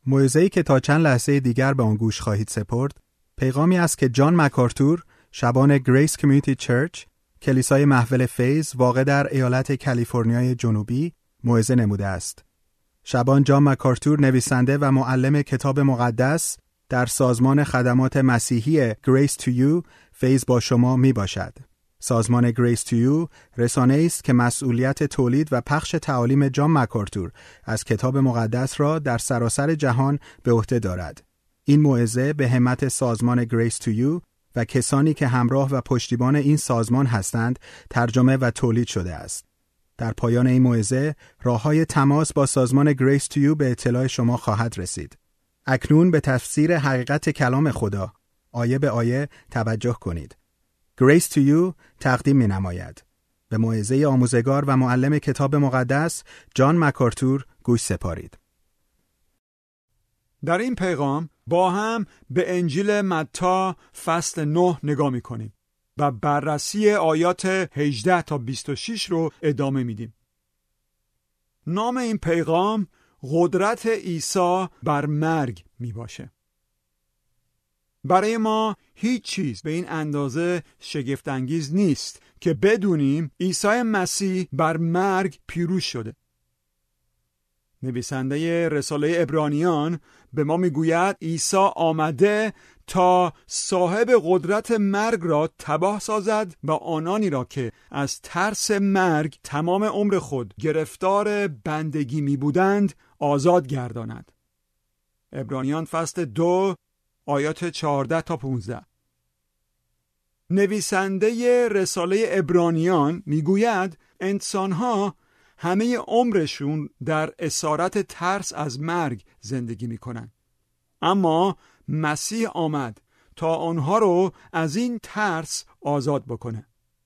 موعظه‌ای که تا چند لحظه دیگر به آن گوش خواهید سپرد، پیغامی است که جان مکارتور، شبان گریس کمیونیتی چرچ، کلیسای محول فیض واقع در ایالت کالیفرنیای جنوبی، موعظه نموده است. شبان جان مکارتور نویسنده و معلم کتاب مقدس در سازمان خدمات مسیحی Grace to You فیض با شما می باشد. سازمان Grace to You رسانه‌ای است که مسئولیت تولید و پخش تعالیم جان مکارتور از کتاب مقدس را در سراسر جهان به عهده دارد. این موعظه به همت سازمان Grace to You و کسانی که همراه و پشتیبان این سازمان هستند ترجمه و تولید شده است. در پایان این موعظه راه‌های تماس با سازمان Grace to You به اطلاع شما خواهد رسید. اکنون به تفسیر حقیقت کلام خدا آیه به آیه توجه کنید. Grace to You تقدیم می‌نماید. به موعظه آموزگار و معلم کتاب مقدس جان مکارتور گوش سپارید. در این پیغام با هم به انجیل متی فصل 9 نگاه می‌کنیم و بررسی آیات 18 تا 26 رو ادامه میدیم. نام این پیغام قدرت عیسی بر مرگ می باشه. برای ما هیچ چیز به این اندازه شگفت انگیز نیست که بدونیم عیسی مسیح بر مرگ پیروز شده. نویسنده رساله عبرانیان به ما میگوید عیسی آمده تا صاحب قدرت مرگ را تباه سازد و آنانی را که از ترس مرگ تمام عمر خود گرفتار بندگی می بودند آزاد گرداند. عبرانیان فصل 2 آیات 14 تا 15. نویسنده رساله عبرانیان میگوید انسانها همه عمرشون در اسارت ترس از مرگ زندگی میکنن، اما مسیح آمد تا آنها رو از این ترس آزاد بکنه.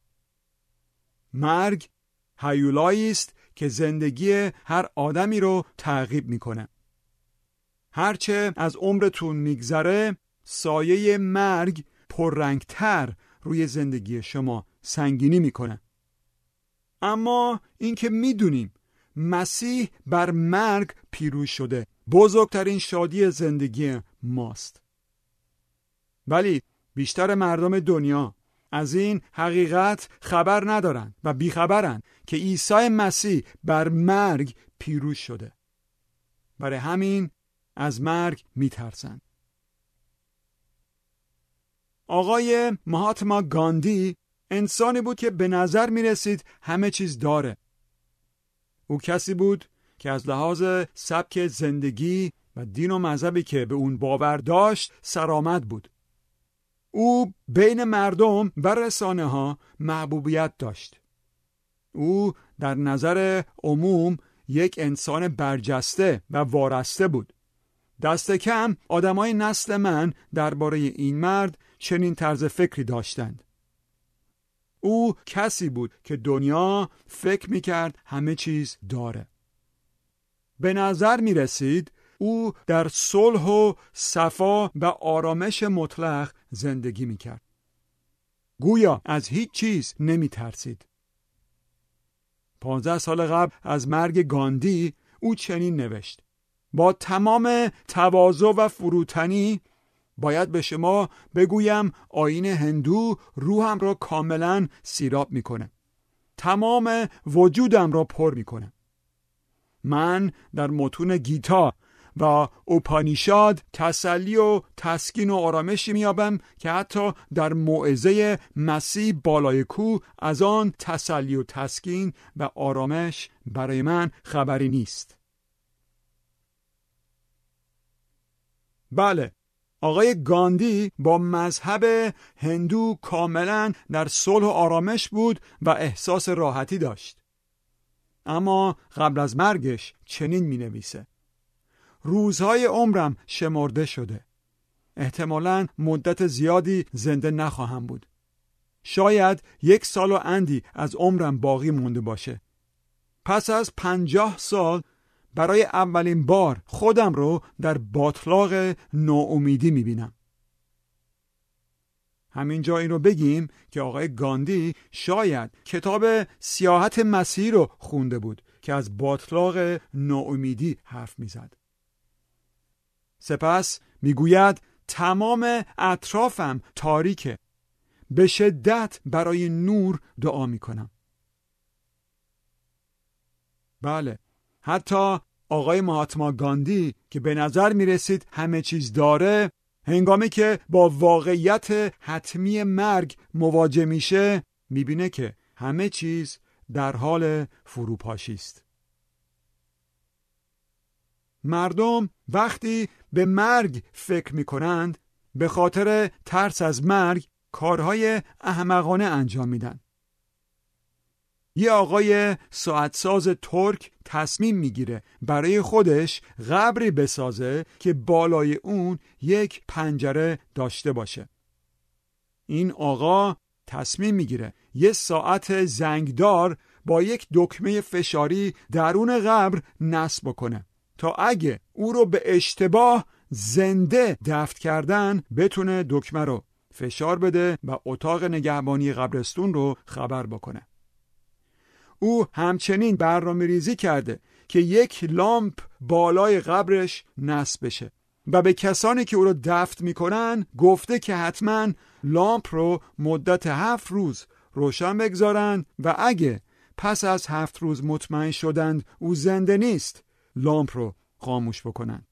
مرگ هیولایی است که زندگی هر آدمی رو تعقیب میکنه. هرچه از عمرتون میگذره سایه مرگ پررنگتر روی زندگی شما سنگینی میکنه. اما اینکه میدونیم مسیح بر مرگ پیروز شده بزرگترین شادی زندگی ماست. ولی بیشتر مردم دنیا از این حقیقت خبر ندارن و بیخبرن که عیسی مسیح بر مرگ پیروز شده. برای همین از مرگ میترسن. آقای مهاتما گاندی انسانی بود که به نظر می رسید همه چیز داره. او کسی بود که از لحاظ سبک زندگی و دین و مذهبی که به اون باور داشت سرآمد بود. او بین مردم و رسانه ها محبوبیت داشت. او در نظر عموم یک انسان برجسته و وارسته بود. دست کم آدمای نسل من درباره این مرد چنین طرز فکری داشتند. او کسی بود که دنیا فکر میکرد همه چیز داره. به نظر میرسید او در صلح و صفا و آرامش مطلق زندگی میکرد. گویا از هیچ چیز نمیترسید. 15 سال قبل از مرگ گاندی او چنین نوشت: با تمام تواضع و فروتنی باید به شما بگویم آیین هندو روحم را کاملا سیراب میکنه. تمام وجودم را پر میکنه. من در متون گیتا و اوپانیشاد تسلی و تسکین و آرامشی میابم که حتی در موعظه مسیح بالای کوه از آن تسلی و تسکین و آرامش برای من خبری نیست. بله، آقای گاندی با مذهب هندو کاملا در صلح و آرامش بود و احساس راحتی داشت. اما قبل از مرگش چنین می نویسه: روزهای عمرم شمرده شده. احتمالاً مدت زیادی زنده نخواهم بود. شاید 1 سال و اندی از عمرم باقی مونده باشه. پس از 50 سال برای اولین بار خودم رو در باتلاق ناامیدی میبینم. همینجا این رو بگیم که آقای گاندی شاید کتاب سیاحت مسیح رو خونده بود که از باتلاق ناامیدی حرف میزد. سپس میگوید تمام اطرافم تاریکه. به شدت برای نور دعا میکنم. بله، حتی آقای مهاتما گاندی که به نظر میرسید همه چیز داره، هنگامی که با واقعیت حتمی مرگ مواجه میشه، میبینه که همه چیز در حال فروپاشی است. مردم وقتی به مرگ فکر میکنند، به خاطر ترس از مرگ کارهای احمقانه انجام میدن. یه آقای ساعتساز ترک تصمیم میگیره برای خودش قبری بسازه که بالای اون یک پنجره داشته باشه. این آقا تصمیم میگیره یه ساعت زنگدار با یک دکمه فشاری درون قبر نصب بکنه تا اگه او رو به اشتباه زنده دفن کردن بتونه دکمه رو فشار بده و اتاق نگهبانی قبرستون رو خبر بکنه. او همچنین برنامه‌ریزی کرده که یک لامپ بالای قبرش نصب بشه و به کسانی که او رو دفن میکنن گفته که حتما لامپ رو مدت 7 روز روشن بگذارن و اگه پس از 7 روز مطمئن شدند او زنده نیست، لامپ رو خاموش بکنن.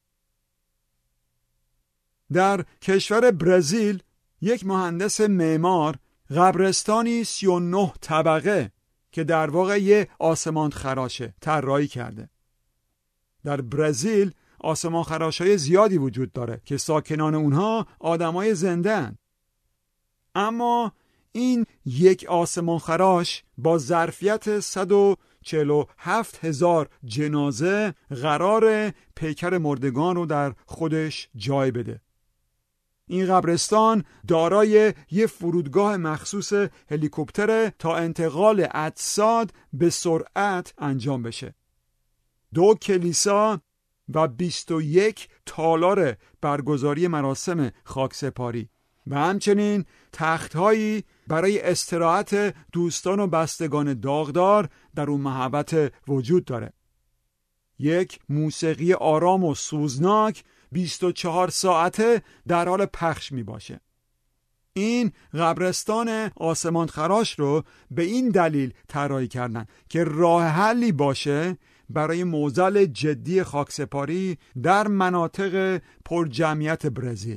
در کشور برزیل یک مهندس معمار قبرستانی 39 طبقه که در واقع یه آسمان خراشه طراحی کرده. در برزیل آسمان خراشای زیادی وجود داره که ساکنان اونها آدمای زنده هن. اما این یک آسمان خراش با ظرفیت 147,000 جنازه قرار پیکر مردگان رو در خودش جای بده. این قبرستان دارای یه فرودگاه مخصوص هلیکوپتر تا انتقال اجساد به سرعت انجام بشه. 2 کلیسا و 21 تالار برگزاری مراسم خاکسپاری و همچنین تخت‌هایی برای استراحت دوستان و بستگان داغدار در اون محبت وجود داره. یک موسیقی آرام و سوزناک 24 ساعته در حال پخش می باشه. این قبرستان آسمان خراش رو به این دلیل طراحی کردن که راه حلی باشه برای معضل جدی خاکسپاری در مناطق پر جمعیت برزیل.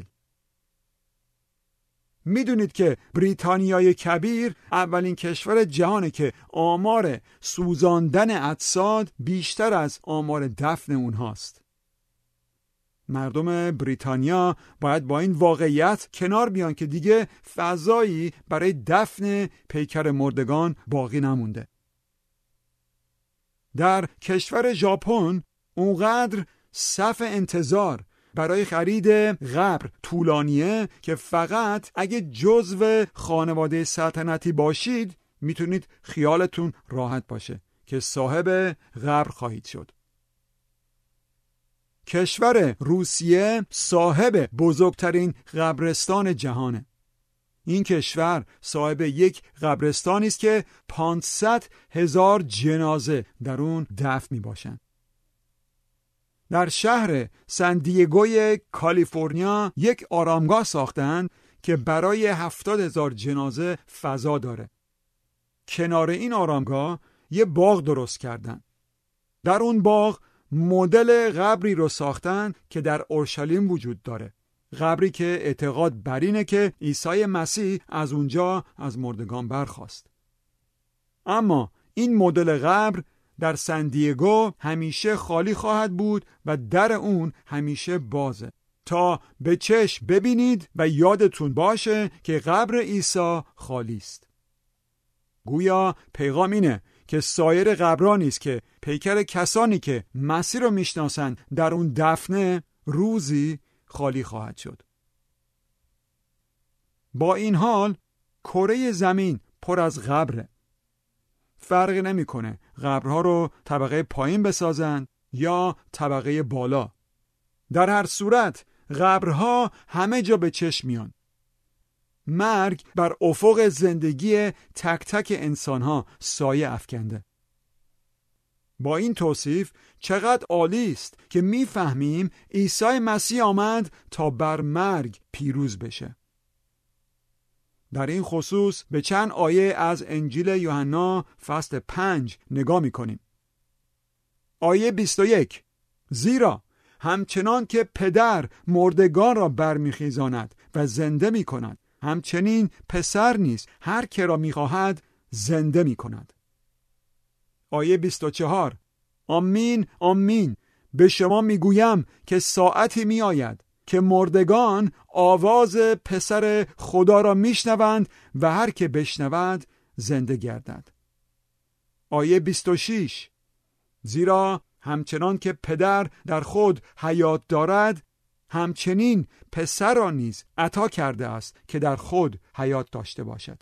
میدونید که بریتانیای کبیر اولین کشور جهانه که آمار سوزاندن اجساد بیشتر از آمار دفن اونهاست. مردم بریتانیا باید با این واقعیت کنار بیان که دیگه فضایی برای دفن پیکر مردگان باقی نمونده. در کشور ژاپن اونقدر صف انتظار برای خرید قبر طولانیه که فقط اگه جزو خانواده سلطنتی باشید میتونید خیالتون راحت باشه که صاحب قبر خواهید شد. کشور روسیه صاحب بزرگترین قبرستان جهانه. این کشور صاحب یک قبرستانی است که 500,000 جنازه در اون دفن می باشند. در شهر سن دیگوی کالیفرنیا یک آرامگاه ساختند که برای 70,000 جنازه فضا داره. کنار این آرامگاه یه باغ درست کردن. در اون باغ مدل قبری رو ساختن که در اورشلیم وجود داره. قبری که اعتقاد بر اینه که عیسی مسیح از اونجا از مردگان برخاست. اما این مدل قبر در سن دیگو همیشه خالی خواهد بود و در اون همیشه بازه تا به چشم ببینید و یادتون باشه که قبر عیسی خالی است. گویا پیغام اینه که سایر قبرانی است که پیکر کسانی که مسیح رو میشناسن در اون دفنه روزی خالی خواهد شد. با این حال کره زمین پر از قبره. فرقی نمیکنه قبرها رو طبقه پایین بسازن یا طبقه بالا. در هر صورت قبرها همه جا به چشم میان. مرگ بر افق زندگی تک تک انسانها سایه افکنده. با این توصیف چقدر عالی است که میفهمیم عیسی مسیح آمد تا بر مرگ پیروز بشه. در این خصوص به چند آیه از انجیل یوحنا فصل 5 نگاه میکنیم. آیه 21: زیرا همچنان که پدر مردگان را برمیخیزاند و زنده میکند، همچنین پسر نیز هر که را میخواهد زنده میکند. آیه 24: آمین آمین به شما میگویم که ساعتی میآید که مردگان آواز پسر خدا را میشنوند و هر که بشنود زنده گردد. آیه 26: زیرا همچنان که پدر در خود حیات دارد، همچنین پسر را نیز عطا کرده است که در خود حیات داشته باشد.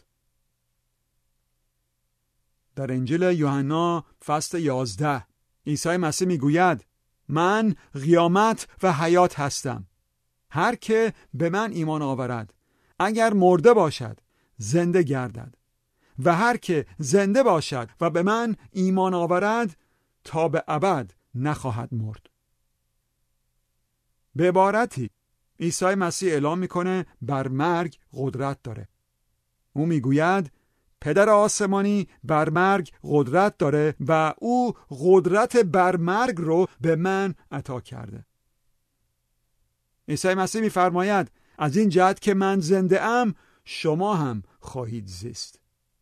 در انجیل یوحنا فصل 11 عیسی مسیح میگوید: من قیامت و حیات هستم. هر که به من ایمان آورد اگر مرده باشد زنده گردد، و هر که زنده باشد و به من ایمان آورد تا به ابد نخواهد مرد. به عبارتی عیسی مسیح اعلام میکنه بر مرگ قدرت داره. او میگوید پدر آسمانی بر مرگ قدرت داره و او قدرت بر مرگ رو به من عطا کرده. عیسی مسیح میفرماید از این جهت که من زنده ام شما هم خواهید زیست.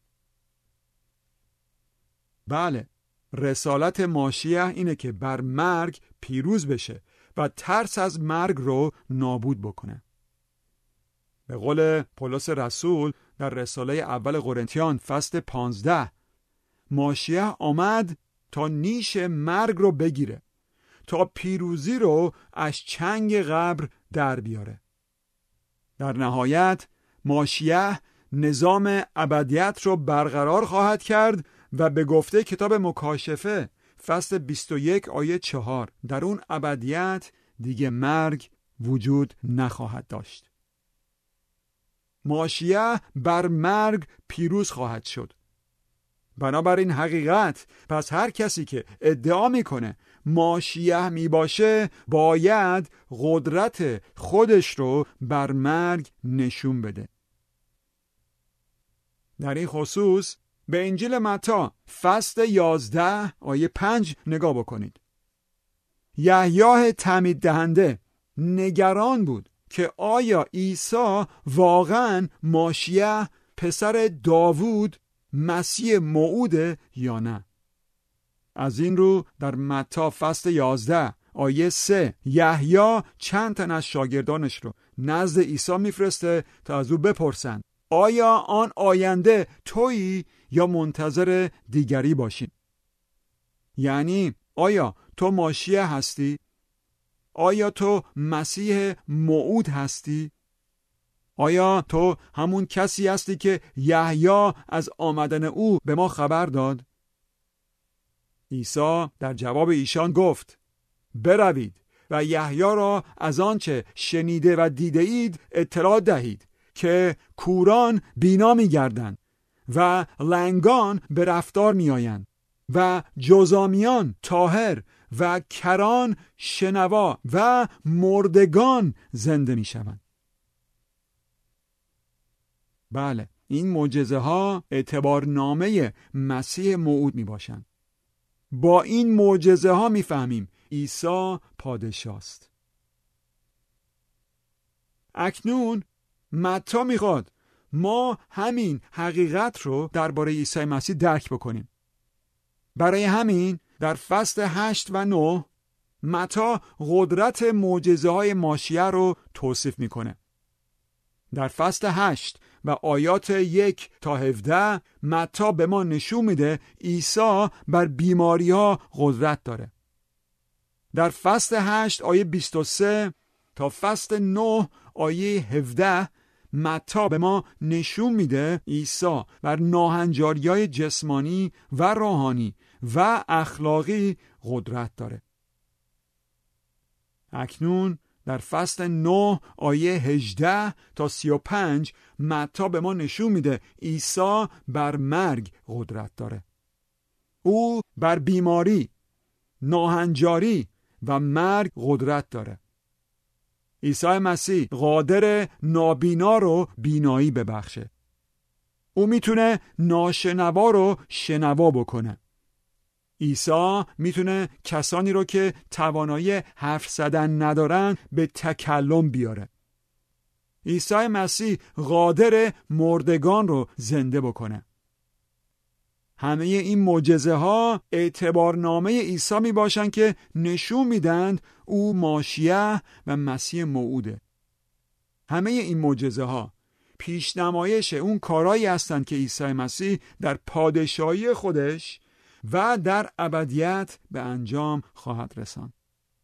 بله، رسالت ماشیح اینه که بر مرگ پیروز بشه و ترس از مرگ رو نابود بکنه. به قول پولس رسول در رساله اول قرنتیان فصل 15 ماشیح آمد تا نیش مرگ رو بگیره، تا پیروزی رو از چنگ قبر در بیاره. در نهایت ماشیح نظام ابدیت رو برقرار خواهد کرد و به گفته کتاب مکاشفه فصل 21 آیه 4 در اون ابدیت دیگه مرگ وجود نخواهد داشت. ماشیح بر مرگ پیروز خواهد شد. بنابراین حقیقت پس هر کسی که ادعا میکنه ماشیح میباشه باید قدرت خودش رو بر مرگ نشون بده. در این خصوص به انجیل متی فصل 11 آیه 5 نگاه بکنید. یحیی تعمید دهنده نگران بود که آیا عیسی واقعا ماشیح پسر داوود مسیح موعوده یا نه. از این رو در متی فصل 11 آیه 3 یحیی چند تن از شاگردانش رو نزد عیسی میفرسته تا از او بپرسن آیا آن آینده تویی یا منتظر دیگری باشیم؟ یعنی آیا تو ماشیح هستی؟ آیا تو مسیح موعود هستی؟ آیا تو همون کسی هستی که یحیی از آمدن او به ما خبر داد؟ عیسی در جواب ایشان گفت بروید و یحیی را از آنچه شنیده و دیده اید اطلاع دهید که کوران بینا می گردند و لنگان به رفتار می آیند و جزامیان طاهر و کران شنوا و مردگان زنده می شوند. بله، این معجزه ها اعتبارنامه مسیح موعود می باشند. با این معجزه ها می فهمیم عیسی پادشاه است. اکنون متی میخواد ما همین حقیقت رو درباره عیسی مسیح درک بکنیم. برای همین در فصل 8 و 9 متی قدرت معجزه های ماشیح رو توصیف میکنه. در فصل 8 و آیات 1 تا 17 متی به ما نشون میده عیسی بر بیماری ها قدرت داره. در فصل 8 آیه 23 تا فصل 9 آیه 17 متی به ما نشون میده عیسی بر ناهنجاری‌های جسمانی و روحانی و اخلاقی قدرت داره. اکنون در فصل 9 آیه 18 تا 35 متی به ما نشون میده عیسی بر مرگ قدرت داره. او بر بیماری ناهنجاری و مرگ قدرت داره. عیسی مسیح قادر نابینا رو بینایی ببخشه. او میتونه ناشنوا رو شنوا بکنه. عیسی میتونه کسانی رو که توانایی حرف زدن ندارن به تکلم بیاره. عیسی مسیح قادر مردگان رو زنده بکنه. همه این معجزه ها اعتبارنامه عیسی می باشن که نشون میدن او ماشیه و مسیح موعوده. همه این معجزه ها پیشنمایش اون کارهایی هستند که عیسی مسیح در پادشاهی خودش و در ابدیت به انجام خواهد رساند.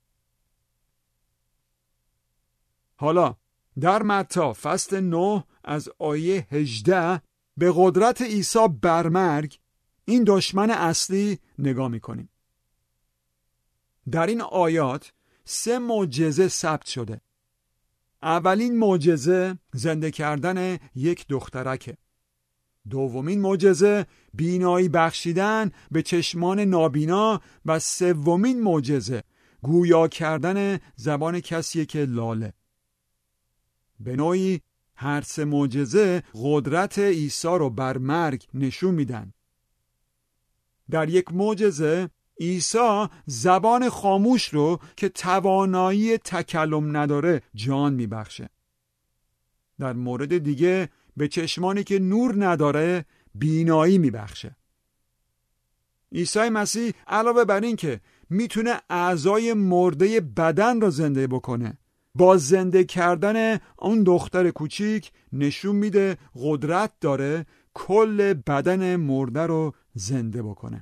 حالا در متی فصل 9 از آیه 18 به قدرت عیسی بر مرگ، این دشمن اصلی، نگاه میکنیم. در این آیات 3 معجزه ثبت شده. اولین معجزه زنده کردن یک دخترکه. دومین معجزه بینایی بخشیدن به چشمان نابینا و سومین معجزه گویا کردن زبان کسیه که لاله. به نوعی هر 3 معجزه قدرت عیسی رو بر مرگ نشون میدن. در یک معجزه عیسی زبان خاموش رو که توانایی تکلم نداره جان میبخشه. در مورد دیگه به چشمانی که نور نداره بینایی میبخشه. عیسی مسیح علاوه بر این که میتونه اعضای مرده بدن رو زنده بکنه، با زنده کردن اون دختر کوچیک نشون میده قدرت داره کل بدن مرده رو زنده بکنه.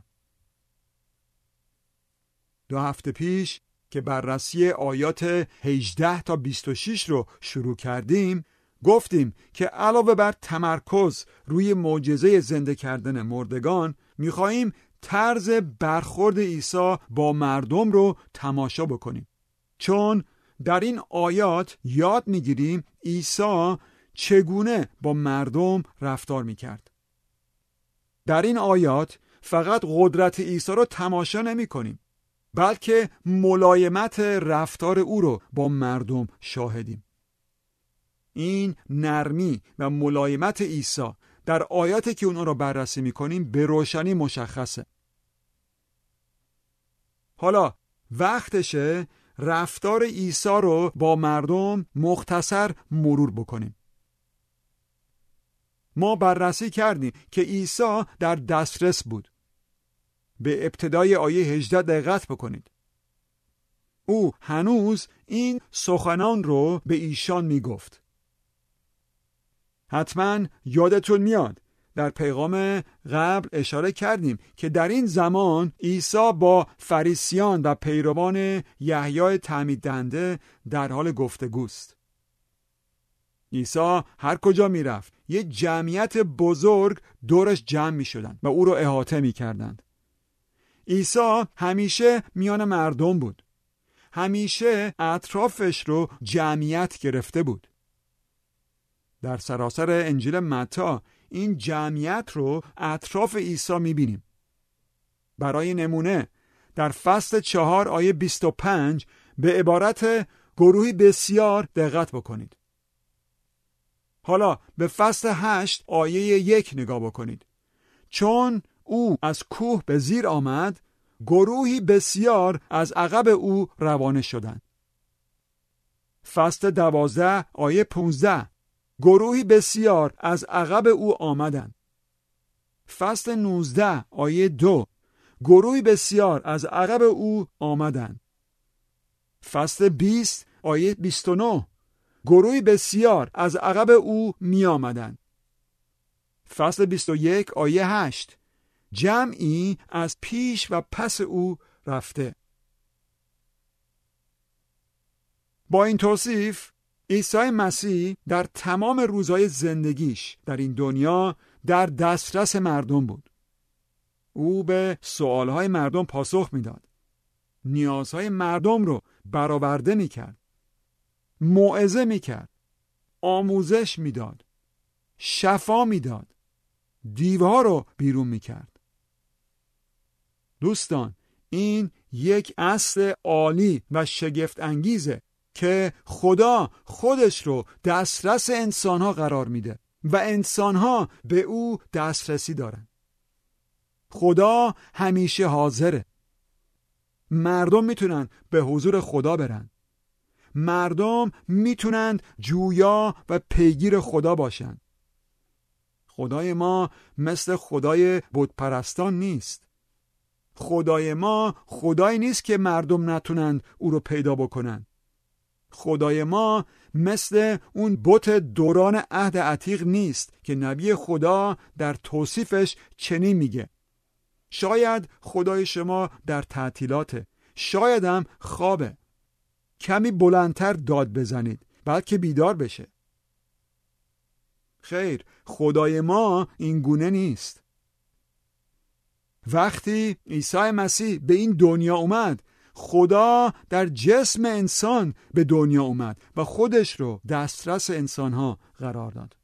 2 هفته پیش که بررسی آیات 18 تا 26 رو شروع کردیم، گفتیم که علاوه بر تمرکز روی معجزه زنده کردن مردگان، میخواییم طرز برخورد عیسی با مردم رو تماشا بکنیم. چون در این آیات یاد میگیریم عیسی چگونه با مردم رفتار میکرد. در این آیات فقط قدرت عیسی رو تماشا نمی کنیم، بلکه ملایمت رفتار او رو با مردم شاهدیم. این نرمی و ملایمت عیسی در آیاتی که اون رو بررسی میکنیم به روشنی مشخصه. حالا وقتشه رفتار عیسی رو با مردم مختصر مرور بکنیم. ما بررسی کردیم که عیسی در دسترس بود. به ابتدای آیه 18 دقت بکنید. او هنوز این سخنان رو به ایشان میگفت. حتما یادتون میاد در پیغام قبل اشاره کردیم که در این زمان عیسی با فریسیان و پیروان یحیای تعمید دهنده در حال گفتگوست. عیسی هر کجا میرفت یه جمعیت بزرگ دورش جمع می شدن و او رو احاطه می کردند. عیسی همیشه میان مردم بود. همیشه اطرافش رو جمعیت گرفته بود. در سراسر انجیل متی این جمعیت رو اطراف عیسی میبینیم. برای نمونه در فصل 4 آیه 25 به عبارت گروهی بسیار دقت بکنید. حالا به فصل 8 آیه 1 نگاه بکنید. چون او از کوه به زیر آمد، گروهی بسیار از عقب او روانه شدند. فصل 12 آیه 15 گروهی بسیار از عقب او آمدند. فصل 19 آیه 2 گروهی بسیار از عقب او آمدند. فصل 20 آیه 29 گروهی بسیار از عقب او می آمدند. فصل 21 آیه 8 جمعی از پیش و پس او رفته. با این توصیف عیسی مسیح در تمام روزهای زندگیش در این دنیا در دسترس مردم بود. او به سوالهای مردم پاسخ میداد. نیازهای مردم رو برآورده میکرد. موعظه میکرد. آموزش میداد. شفا میداد. دیوها رو بیرون میکرد. دوستان، این یک اصل عالی و شگفت انگیزه که خدا خودش رو دسترس انسانها قرار میده و انسانها به او دسترسی دارن. خدا همیشه حاضره. مردم میتونن به حضور خدا برن. مردم میتونن جویا و پیگیر خدا باشن. خدای ما مثل خدای بت پرستان نیست. خدای ما خدایی نیست که مردم نتونن او رو پیدا بکنن. خدای ما مثل اون بت دوران عهد عتیق نیست که نبی خدا در توصیفش چنین میگه: شاید خدای شما در تعطیلاته، شاید هم خوابه، کمی بلندتر داد بزنید بلکه بیدار بشه. خیر، خدای ما این گونه نیست. وقتی عیسی مسیح به این دنیا اومد، خدا در جسم انسان به دنیا اومد و خودش رو دسترس انسانها قرار داد.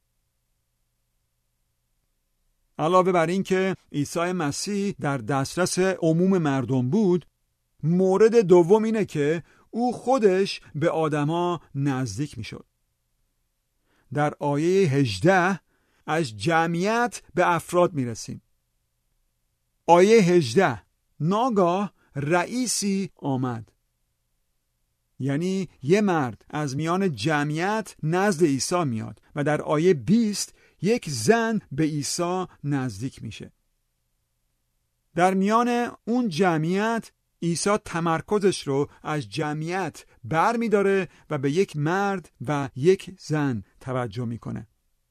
علاوه بر این که عیسی مسیح در دسترس عموم مردم بود، مورد دوم اینه که او خودش به آدما نزدیک می شد. در آیه 18 از جمعیت به افراد می رسیم. آیه 18: ناگاه رئیسی آمد. یعنی یه مرد از میان جمعیت نزد عیسی میاد و در آیه 20 یک زن به عیسی نزدیک میشه. در میان اون جمعیت عیسی تمرکزش رو از جمعیت بر می داره و به یک مرد و یک زن توجه میکنه.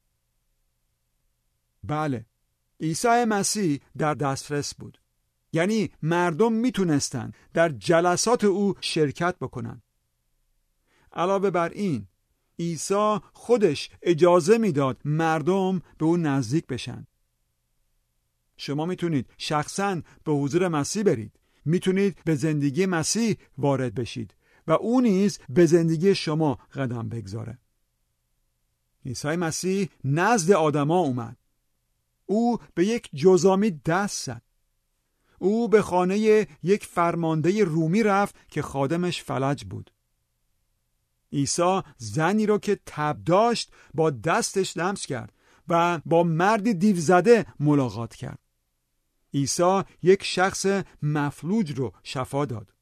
بله، عیسی مسیح در دسترس بود. یعنی مردم میتونستن در جلسات او شرکت بکنن. علاوه بر این، عیسی خودش اجازه میداد مردم به او نزدیک بشن. شما میتونید شخصاً به حضور مسیح برید. میتونید به زندگی مسیح وارد بشید و او نیز به زندگی شما قدم بگذاره. عیسی مسیح نزد آدما اومد. او به یک جزامی دست زد. او به خانه یک فرمانده رومی رفت که خادمش فلج بود. عیسی زنی رو که تب داشت با دستش لمس کرد و با مردی دیو زده ملاقات کرد. عیسی یک شخص مفلوج رو شفا داد.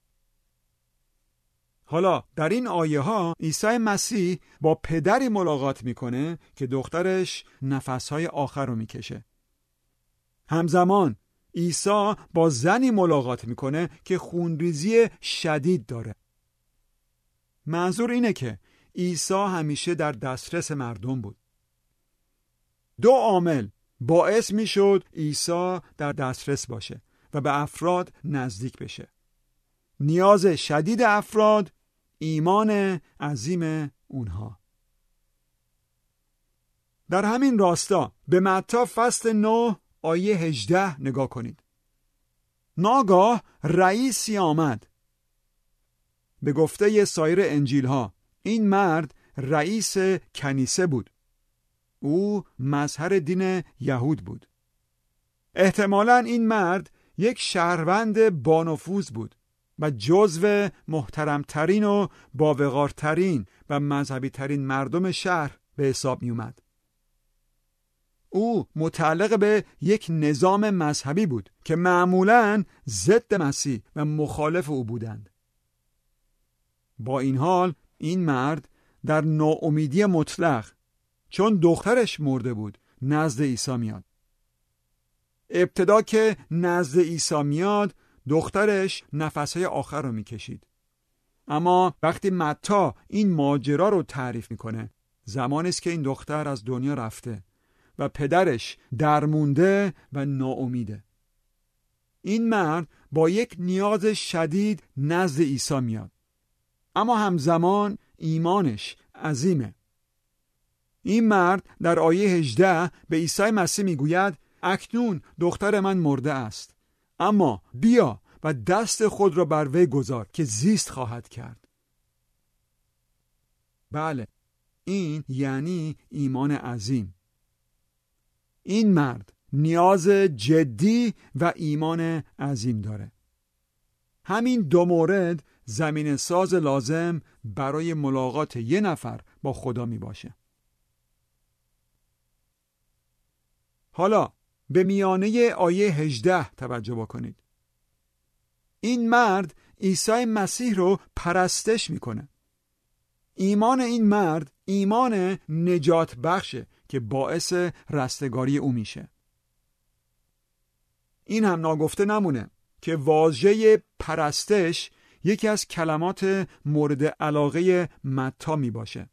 حالا در این آیه ها عیسی مسیح با پدری ملاقات میکنه که دخترش نفسهای آخر رو میکشه. همزمان عیسی با زنی ملاقات میکنه که خونریزی شدید داره. منظور اینه که عیسی همیشه در دسترس مردم بود. دو عامل باعث میشد عیسی در دسترس باشه و به افراد نزدیک بشه: نیاز شدید افراد، ایمان عظیم اونها. در همین راستا به متی فصل 9 آیه 18 نگاه کنید. ناگاه رئیسی آمد. به گفته سایر انجیل ها این مرد رئیس کنیسه بود. او مظهر دین یهود بود. احتمالاً این مرد یک شهروند بانفوذ بود و جزو محترمترین و باوقارترین و مذهبی ترین مردم شهر به حساب می اومد. او متعلق به یک نظام مذهبی بود که معمولاً ضد مسیح و مخالف او بودند. با این حال این مرد در ناامیدی مطلق، چون دخترش مرده بود، نزد عیسی میاد. ابتدا که نزد عیسی میاد دخترش نفسهای آخر رو میکشید. اما وقتی متی این ماجرا رو تعریف میکنه، زمانی است که این دختر از دنیا رفته و پدرش درمونده و ناامیده. این مرد با یک نیاز شدید نزد عیسی میاد، اما همزمان ایمانش عظیمه. این مرد در آیه 18 به عیسی مسیح میگوید: اکنون دختر من مرده است، اما بیا و دست خود را بر وی گذار که زیست خواهد کرد. بله، این یعنی ایمان عظیم. این مرد نیاز جدی و ایمان عظیم داره. همین دو مورد زمین ساز لازم برای ملاقات یه نفر با خدا می باشه. حالا به میانه آیه 18 توجه بکنید. این مرد عیسی مسیح رو پرستش میکنه. ایمان این مرد ایمان نجات بخشه که باعث رستگاری او میشه. این هم ناگفته نمونه که واژه پرستش یکی از کلمات مورد علاقه متی می باشه.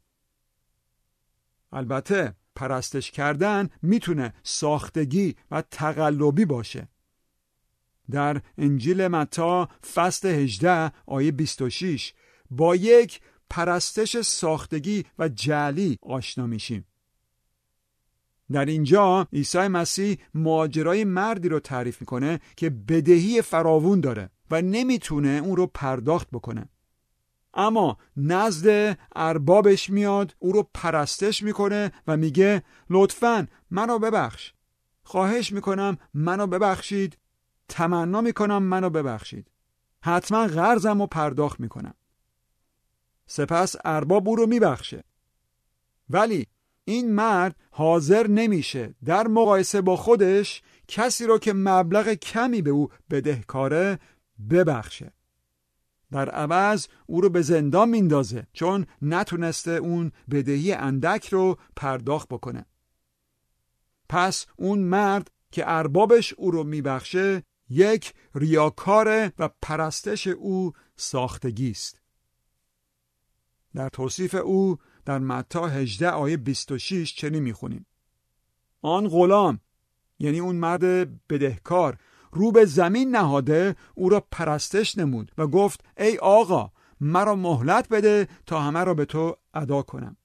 البته پرستش کردن میتونه ساختگی و تقلبی باشه. در انجیل متی فصل 18 آیه 26 با یک پرستش ساختگی و جعلی آشنا میشیم. در اینجا عیسی مسیح ماجرای مردی رو تعریف میکنه که بدهی فراوون داره و نمیتونه اون رو پرداخت بکنه. اما نزد اربابش میاد، او رو پرستش میکنه و میگه لطفاً منو ببخش. خواهش میکنم منو ببخشید. تمنا میکنم منو ببخشید. حتما قرضم رو پرداخت میکنم. سپس ارباب او رو میبخشه. ولی این مرد حاضر نمیشه در مقایسه با خودش کسی رو که مبلغ کمی به او بدهکاره ببخشه. در عوض او رو به زندان میندازه چون نتونسته اون بدهی اندک رو پرداخت بکنه. پس اون مرد که اربابش او رو میبخشه یک ریاکار و پرستش او ساختگی است. در توصیف او در متی 18 آیه 26 چنین میخونیم: آن غلام، یعنی اون مرد بدهکار، رو به زمین نهاده او را پرستش نمود و گفت ای آقا مرا مهلت بده تا همه را به تو ادا کنم.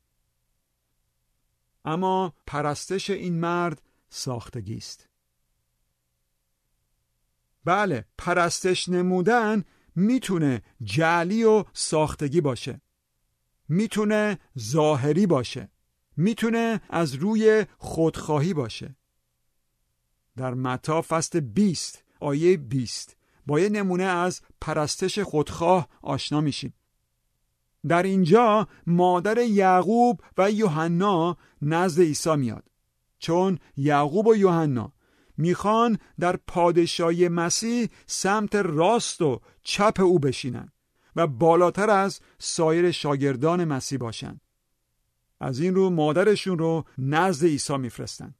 اما پرستش این مرد ساختگی است. بله، پرستش نمودن میتونه جعلی و ساختگی باشه، میتونه ظاهری باشه، میتونه از روی خودخواهی باشه. در متی فصل 20 آیه 20 با یه نمونه از پرستش خودخواه آشنا میشیم. در اینجا مادر یعقوب و یوحنا نزد عیسی میاد، چون یعقوب و یوحنا میخوان در پادشاهی مسیح سمت راست و چپ او بشینن و بالاتر از سایر شاگردان مسیح باشن. از این رو مادرشون رو نزد عیسی میفرستن.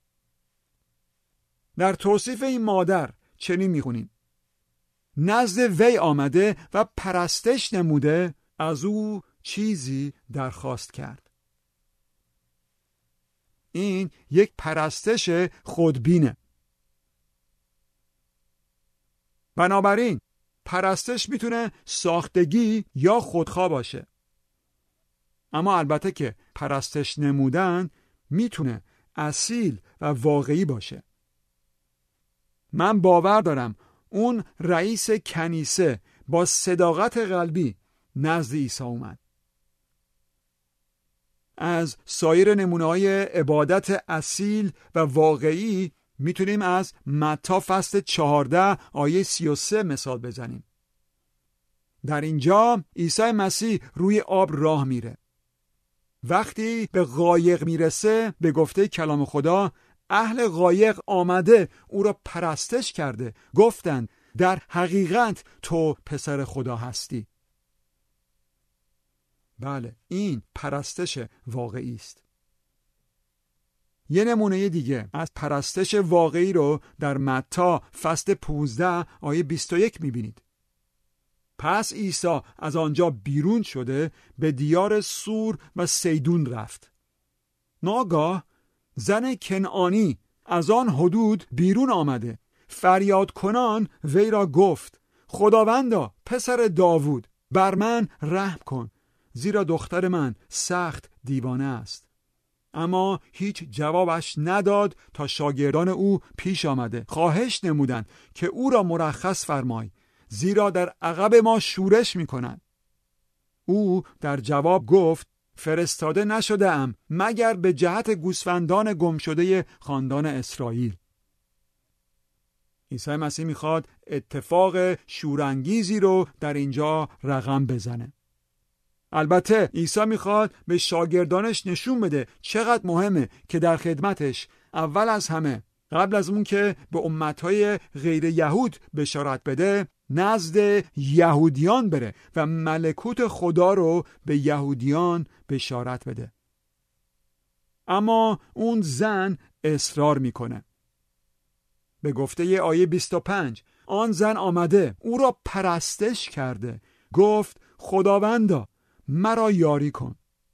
در توصیف این مادر چنین میخونیم: نزد وی آمده و پرستش نموده، از او چیزی درخواست کرد. این یک پرستش خودبینه. بنابراین پرستش میتونه ساختگی یا خودخواه باشه. اما البته که پرستش نمودن میتونه اصیل و واقعی باشه. من باور دارم اون رئیس کنیسه با صداقت قلبی نزد عیسی اومد. از سایر نمونه‌های عبادت اصیل و واقعی میتونیم از متی فصل 14 آیه 33 مثال بزنیم. در اینجا عیسی مسیح روی آب راه میره. وقتی به قایق میرسه به گفته کلام خدا اهل قایق آمده او را پرستش کرده، گفتند در حقیقت تو پسر خدا هستی. بله، این پرستش واقعی است. یه نمونه دیگه از پرستش واقعی رو در متی فصل 15 آیه 21 میبینید. پس عیسی از آنجا بیرون شده به دیار سور و سیدون رفت. ناگاه زن کنعانی از آن حدود بیرون آمده، فریاد کنان وی را گفت خداوندا پسر داوود بر من رحم کن، زیرا دختر من سخت دیوانه است. اما هیچ جوابش نداد تا شاگردان او پیش آمده خواهش نمودند که او را مرخص فرمای، زیرا در عقب ما شورش می کند. او در جواب گفت فرستاده نشده ام مگر به جهت گوسفندان گم شده خاندان اسرائیل. عیسی مسیح میخواد اتفاق شورانگیزی رو در اینجا رقم بزنه. البته عیسی میخواد به شاگردانش نشون بده چقدر مهمه که در خدمتش اول از همه قبل از اون که به امتهای غیر یهود بشارت بده نزد یهودیان بره و ملکوت خدا رو به یهودیان بشارت بده. اما اون زن اصرار میکنه. به گفته آیه 25 آن زن آمده او را پرستش کرده، گفت خداوندا مرا یاری کن.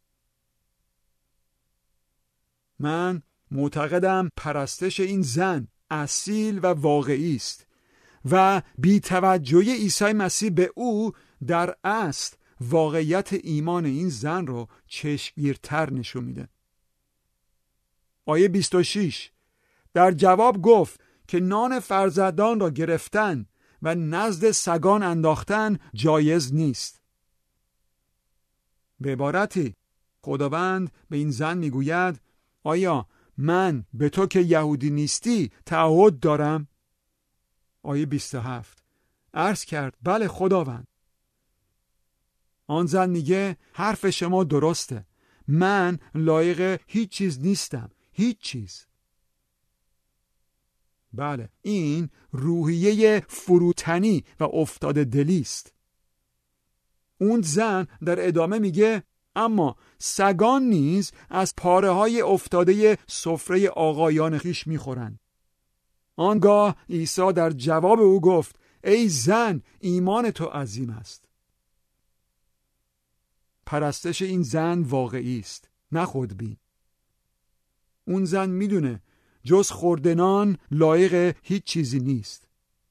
من معتقدم پرستش این زن اصیل و واقعی است و بی‌توجهی عیسی مسیح به او در اصل واقعیت ایمان این زن رو چشمگیرتر نشون میده. آیه 26 در جواب گفت که نان فرزندان را گرفتن و نزد سگان انداختن جایز نیست. به عبارتی خداوند به این زن میگوید آیا من به تو که یهودی نیستی تعهد دارم؟ آیه 27 عرض کرد بله خداوند. آن زن میگه حرف شما درسته، من لایق هیچ چیز نیستم، هیچ چیز. بله این روحیه فروتنی و افتاده دلی است. اون زن در ادامه میگه اما سگان نیز از پاره های افتاده سفره آقایان خویش میخورند. آنگاه عیسی در جواب او گفت ای زن ایمان تو عظیم است. پرستش این زن واقعی است، نه خودبین. اون زن میدونه جز خوردنان لایق هیچ چیزی نیست.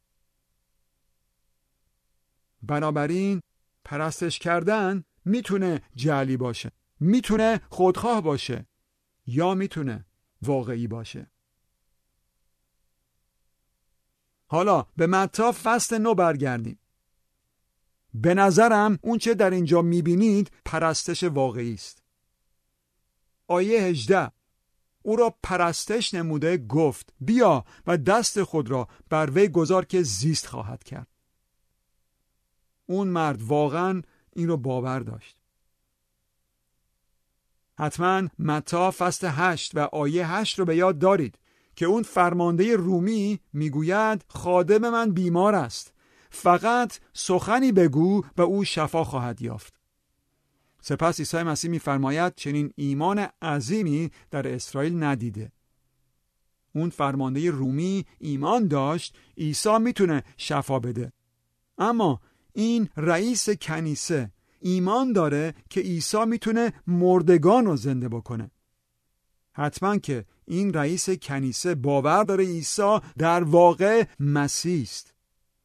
بنابراین پرستش کردن میتونه جعلی باشه، میتونه خودخواه باشه، یا میتونه واقعی باشه. حالا به متی فصل 9 برگردیم. به نظرم اون چه در اینجا میبینید پرستش واقعی است. آیه 18 او را پرستش نموده گفت بیا و دست خود را بر وی گذار که زیست خواهد کرد. اون مرد واقعا این رو باور داشت. حتما متی فصل 8 و آیه 8 رو به یاد دارید که اون فرمانده رومی میگوید خادم من بیمار است، فقط سخنی بگو و او شفا خواهد یافت. سپس عیسی مسیح میفرماید چنین ایمان عظیمی در اسرائیل ندیده. اون فرمانده رومی ایمان داشت عیسی میتونه شفا بده، اما این رئیس کنیسه ایمان داره که عیسی میتونه مردگان رو زنده بکنه. حتما که این رئیس کنیسه باور داره عیسی در واقع مسیح است.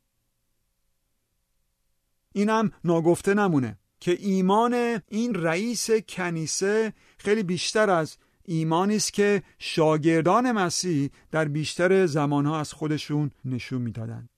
اینم ناگفته نمونه که ایمان این رئیس کنیسه خیلی بیشتر از ایمانی است که شاگردان مسیح در بیشتر زمانها از خودشون نشون میدادن.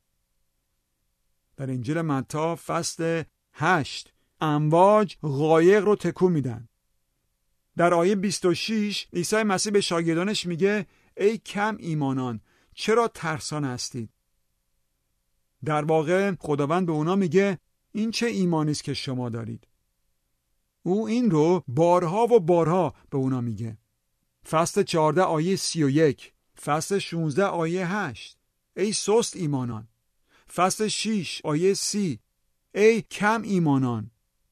در انجیل متی فصل 8 امواج قایق رو تکون میدن. در آیه 26 عیسی مسیح به شاگردانش میگه ای کم ایمانان چرا ترسان هستید؟ در واقع خداوند به اونا میگه این چه ایمانی است که شما دارید. او این رو بارها و بارها به اونا میگه. فصل 14 آیه 31، فصل 16 آیه 8 ای سست ایمانان، فصل 6 آیه 30 ای کم ایمانان.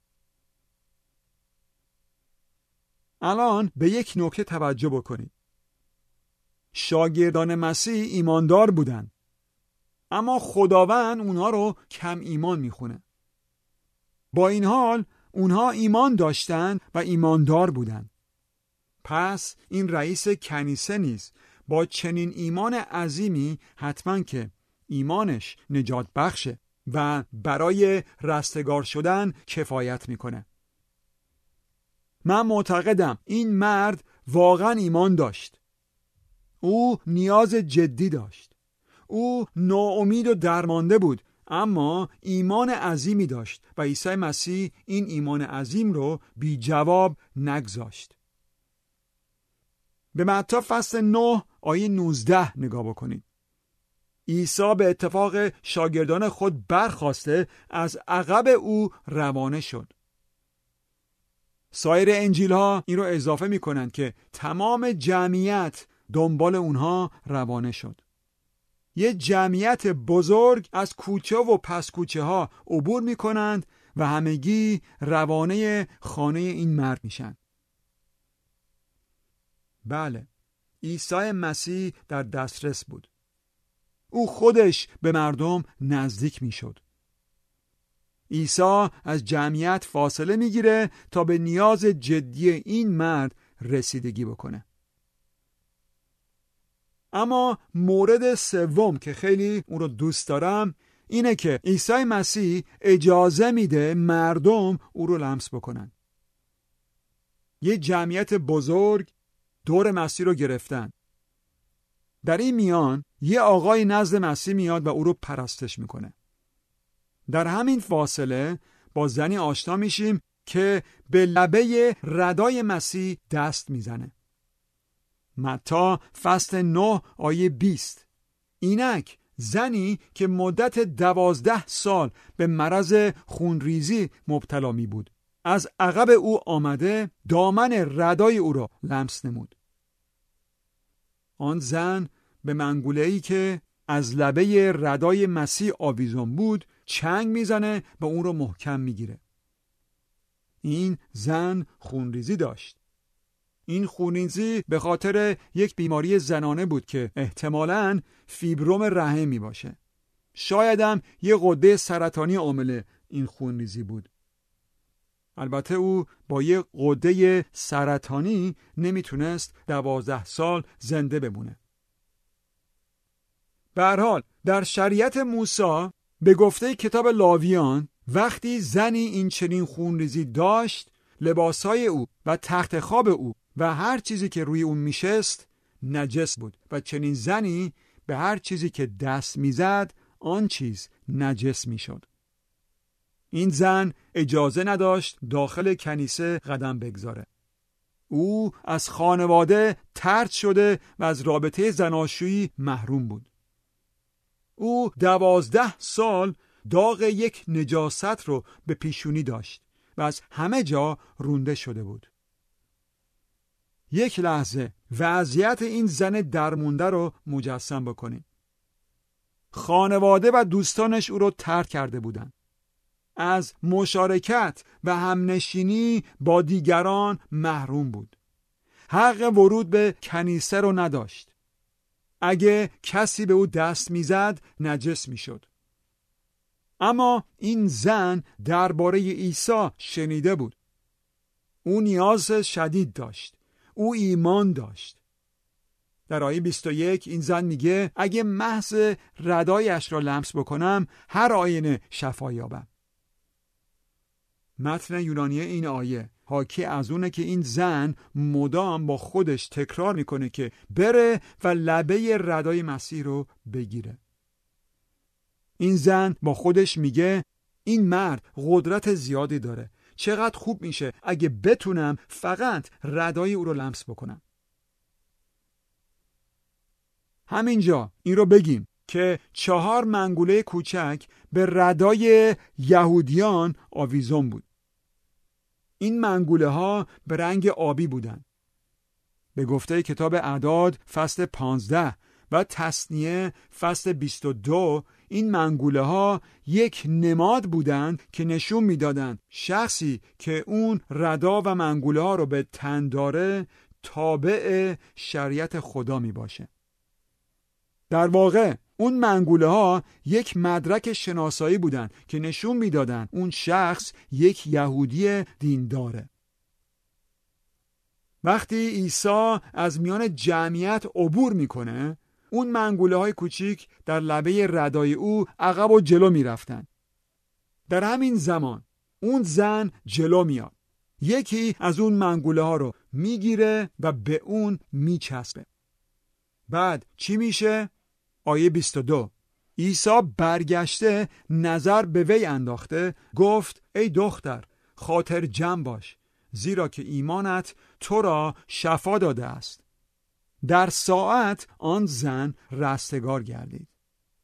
الان به یک نکته توجه بکنید. شاگردان مسیح ایماندار بودن، اما خداوند اونها رو کم ایمان میخونه. با این حال اونها ایمان داشتن و ایماندار بودن. پس این رئیس کنیسه نیست با چنین ایمان عظیمی حتما که ایمانش نجات بخشه و برای رستگار شدن کفایت میکنه. من معتقدم این مرد واقعا ایمان داشت. او نیاز جدی داشت. او ناامید و درمانده بود، اما ایمان عظیمی داشت و عیسی مسیح این ایمان عظیم رو بی جواب نگذاشت. به متی فصل 9 آیه 19 نگاه بکنید. عیسی به اتفاق شاگردان خود برخاسته از عقب او روانه شد. سایر انجیل ها این رو اضافه می کنند که تمام جمعیت دنبال اونها روانه شد. یه جمعیت بزرگ از کوچه و پس کوچه ها عبور می کنند و همگی روانه خانه این مرد میشن. بله، عیسی مسیح در دسترس بود. او خودش به مردم نزدیک می شد. عیسی از جمعیت فاصله می گیره تا به نیاز جدی این مرد رسیدگی بکنه. اما مورد سوم که خیلی اون رو دوست دارم اینه که عیسی مسیح اجازه میده مردم او رو لمس بکنن. یه جمعیت بزرگ دور مسیح رو گرفتن. در این میان یه آقای نزد مسیح میاد و او رو پرستش میکنه. در همین فاصله با زنی آشنا میشیم که به لبه ردای مسیح دست میزنه. متی فصل 9 آیه 20. اینک زنی که مدت 12 سال به مرض خونریزی مبتلا می بود از عقب او آمده دامن ردای او را لمس نمود. آن زن به منگوله‌ای که از لبه ردای مسیح آویزان بود چنگ میزنه و اون رو محکم میگیره. این زن خونریزی داشت. این خونریزی به خاطر یک بیماری زنانه بود که احتمالاً فیبروم رحمی باشه. شایدم یه غده سرطانی عامل این خونریزی بود. البته او با یه غده سرطانی نمیتونست 12 سال زنده بمونه. به هر حال در شریعت موسی به گفته کتاب لاویان وقتی زنی این چنین خونریزی داشت لباسهای او و تخت خواب او و هر چیزی که روی اون میشست نجس بود و چنین زنی به هر چیزی که دست میزد آن چیز نجس میشد. این زن اجازه نداشت داخل کنیسه قدم بگذاره. او از خانواده طرد شده و از رابطه زناشویی محروم بود. او 12 سال داغ یک نجاست رو به پیشونی داشت و از همه جا رونده شده بود. یک لحظه وضعیت این زن درمونده رو مجسم بکنیم. خانواده و دوستانش او رو طرد کرده بودند. از مشارکت و همنشینی با دیگران محروم بود. حق ورود به کنیسه رو نداشت. اگه کسی به او دست میزد نجس میشد. اما این زن درباره عیسی شنیده بود. او نیاز شدید داشت. او ایمان داشت. در آیه 21 این زن میگه اگه محض ردایش را لمس بکنم هر آینه شفا یابم. متن یونانی این آیه حاکی از اونه که این زن مدام با خودش تکرار میکنه که بره و لبه ردای مسیح رو بگیره. این زن با خودش میگه این مرد قدرت زیادی داره. چقدر خوب میشه اگه بتونم فقط ردای او رو لمس بکنم. همینجا این رو بگیم که 4 منگوله کوچک به ردای یهودیان آویزان بود. این منگوله ها به رنگ آبی بودند. به گفته کتاب اعداد فصل 15 و تثنیه فصل 22 این منگوله ها یک نماد بودند که نشون میدادند شخصی که اون ردا و منگوله ها رو به تن داره تابع شریعت خدا می باشه. در واقع اون منگوله ها یک مدرک شناسایی بودند که نشون میدادند اون شخص یک یهودی دینداره. وقتی عیسی از میان جمعیت عبور میکنه اون منگوله های کوچیک در لبه ردای او عقب و جلو میرفتن. در همین زمان اون زن جلو میاد. یکی از اون منگوله ها رو میگیره و به اون میچسبه. بعد چی میشه؟ آیه 22 عیسی برگشته نظر به وی انداخته گفت ای دختر خاطر جمع باش زیرا که ایمانت تو را شفا داده است. در ساعت آن زن رستگار گردید.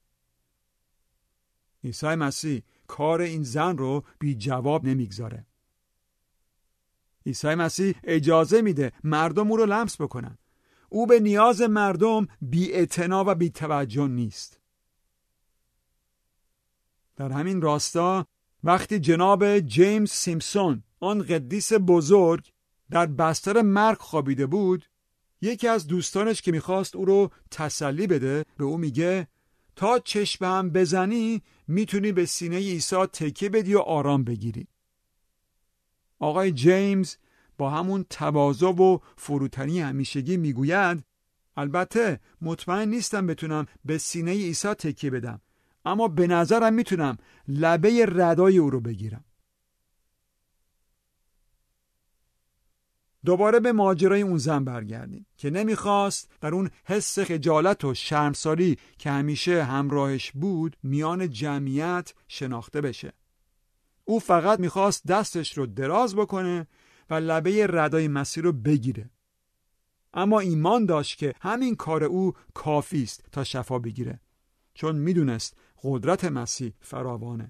عیسی مسیح کار این زن رو بی جواب نمیگذاره. عیسی مسیح اجازه میده مردم او رو لمس بکنن. او به نیاز مردم بی اعتنا و بی توجه نیست. در همین راستا وقتی جناب جیمز سیمپسون، آن قدیس بزرگ، در بستر مرگ خوابیده بود، یکی از دوستانش که میخواست او رو تسلی بده به او میگه تا چشم هم بزنی میتونی به سینه عیسی تکیه بدی و آرام بگیری. آقای جیمز با همون تواضع و فروتنی همیشگی میگوید البته مطمئن نیستم بتونم به سینه عیسی تکیه بدم، اما به نظرم میتونم لبه ردای او رو بگیرم. دوباره به ماجرای اون زن برگردیم که نمیخواست در اون حس خجالت و شرمساری که همیشه همراهش بود میان جمعیت شناخته بشه. او فقط میخواست دستش رو دراز بکنه و لبه ردای مسیح رو بگیره. اما ایمان داشت که همین کار او کافی است تا شفا بگیره، چون میدونست قدرت مسیح فراوانه.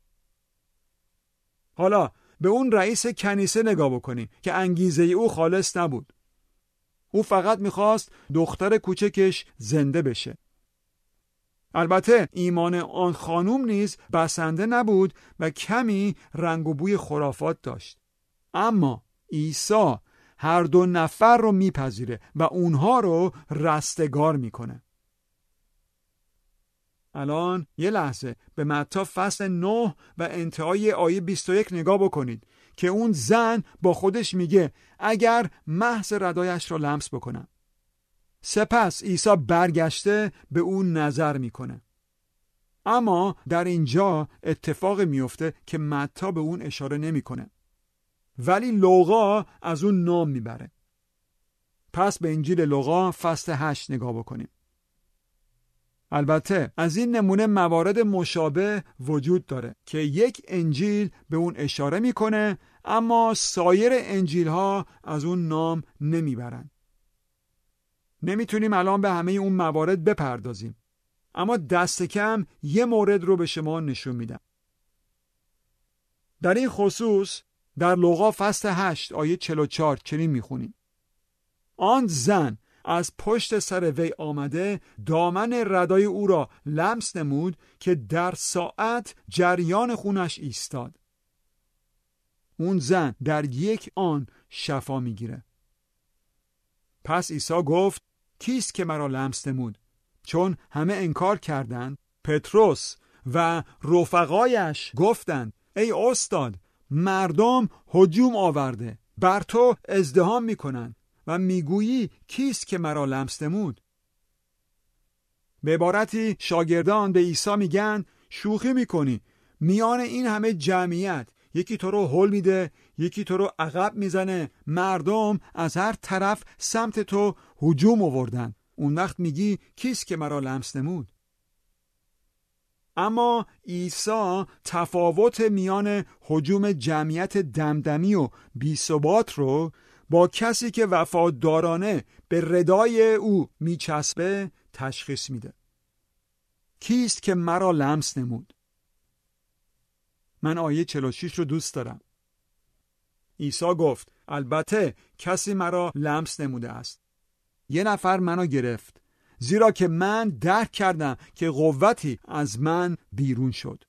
حالا به اون رئیس کنیسه نگاه بکنیم که انگیزه او خالص نبود. او فقط میخواست دختر کوچکش زنده بشه. البته ایمان آن خانوم نیز بسنده نبود و کمی رنگ و بوی خرافات داشت. اما عیسی هر دو نفر رو میپذیره و اونها رو رستگار میکنه. الان یه لحظه به متی فصل 9 و انتهای آیه 21 نگاه بکنید که اون زن با خودش میگه اگر محض ردایش رو لمس بکنم. سپس عیسی برگشته به اون نظر میکنه. اما در اینجا اتفاق میفته که متی به اون اشاره نمیکنه، ولی لوقا از اون نام میبره. پس به انجیل لوقا فصل 8 نگاه بکنیم. البته از این نمونه موارد مشابه وجود داره که یک انجیل به اون اشاره میکنه اما سایر انجیل ها از اون نام نمیبرن. نمیتونیم الان به همه اون موارد بپردازیم، اما دست کم یه مورد رو به شما نشون میدم. در این خصوص در لوقا فصل 8 آیه 44 چنین میخونیم: آن زن از پشت سر وی آمده دامن ردای او را لمس نمود که در ساعت جریان خونش ایستاد. اون زن در یک آن شفا میگیره. پس عیسی گفت کیست که مرا لمس نمود؟ چون همه انکار کردند، پتروس و رفقایش گفتند ای استاد، مردم هجوم آورده، بر تو ازدحام میکنند و میگویی کیست که مرا لمس نمود؟ به عبارتی شاگردان به عیسی میگن شوخی میکنی، میان این همه جمعیت یکی تو رو هل میده، یکی تو رو عقب میزنه، مردم از هر طرف سمت تو هجوم آوردن، اون وقت میگی کیست که مرا لمس نمود؟ اما عیسی تفاوت میان هجوم جمعیت دمدمی و بی‌ثبات رو با کسی که وفادارانه به ردای او میچسبه تشخیص میده. کیست که مرا لمس نمود؟ من آیه 46 رو دوست دارم. عیسی گفت البته کسی مرا لمس نموده است. یه نفر منو گرفت، زیرا که من درک کردم که قوتی از من بیرون شد.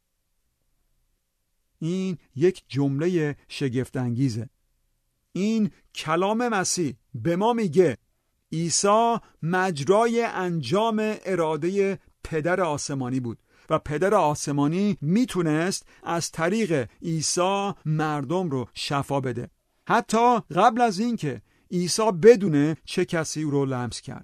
این یک جمله شگفت انگیزه. این کلام مسیح به ما میگه عیسی مجرای انجام اراده پدر آسمانی بود و پدر آسمانی میتونست از طریق عیسی مردم رو شفا بده، حتی قبل از اینکه عیسی بدونه چه کسی رو لمس کرد.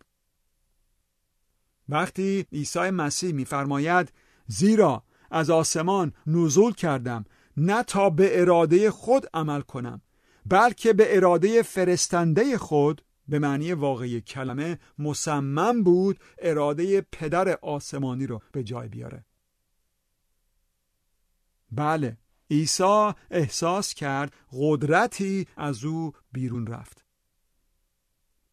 وقتی عیسی مسیح میفرماید زیرا از آسمان نزول کردم نه تا به اراده خود عمل کنم بلکه به اراده فرستنده خود، به معنی واقعی کلمه مصمم بود اراده پدر آسمانی رو به جای بیاره. بله، عیسی احساس کرد قدرتی از او بیرون رفت.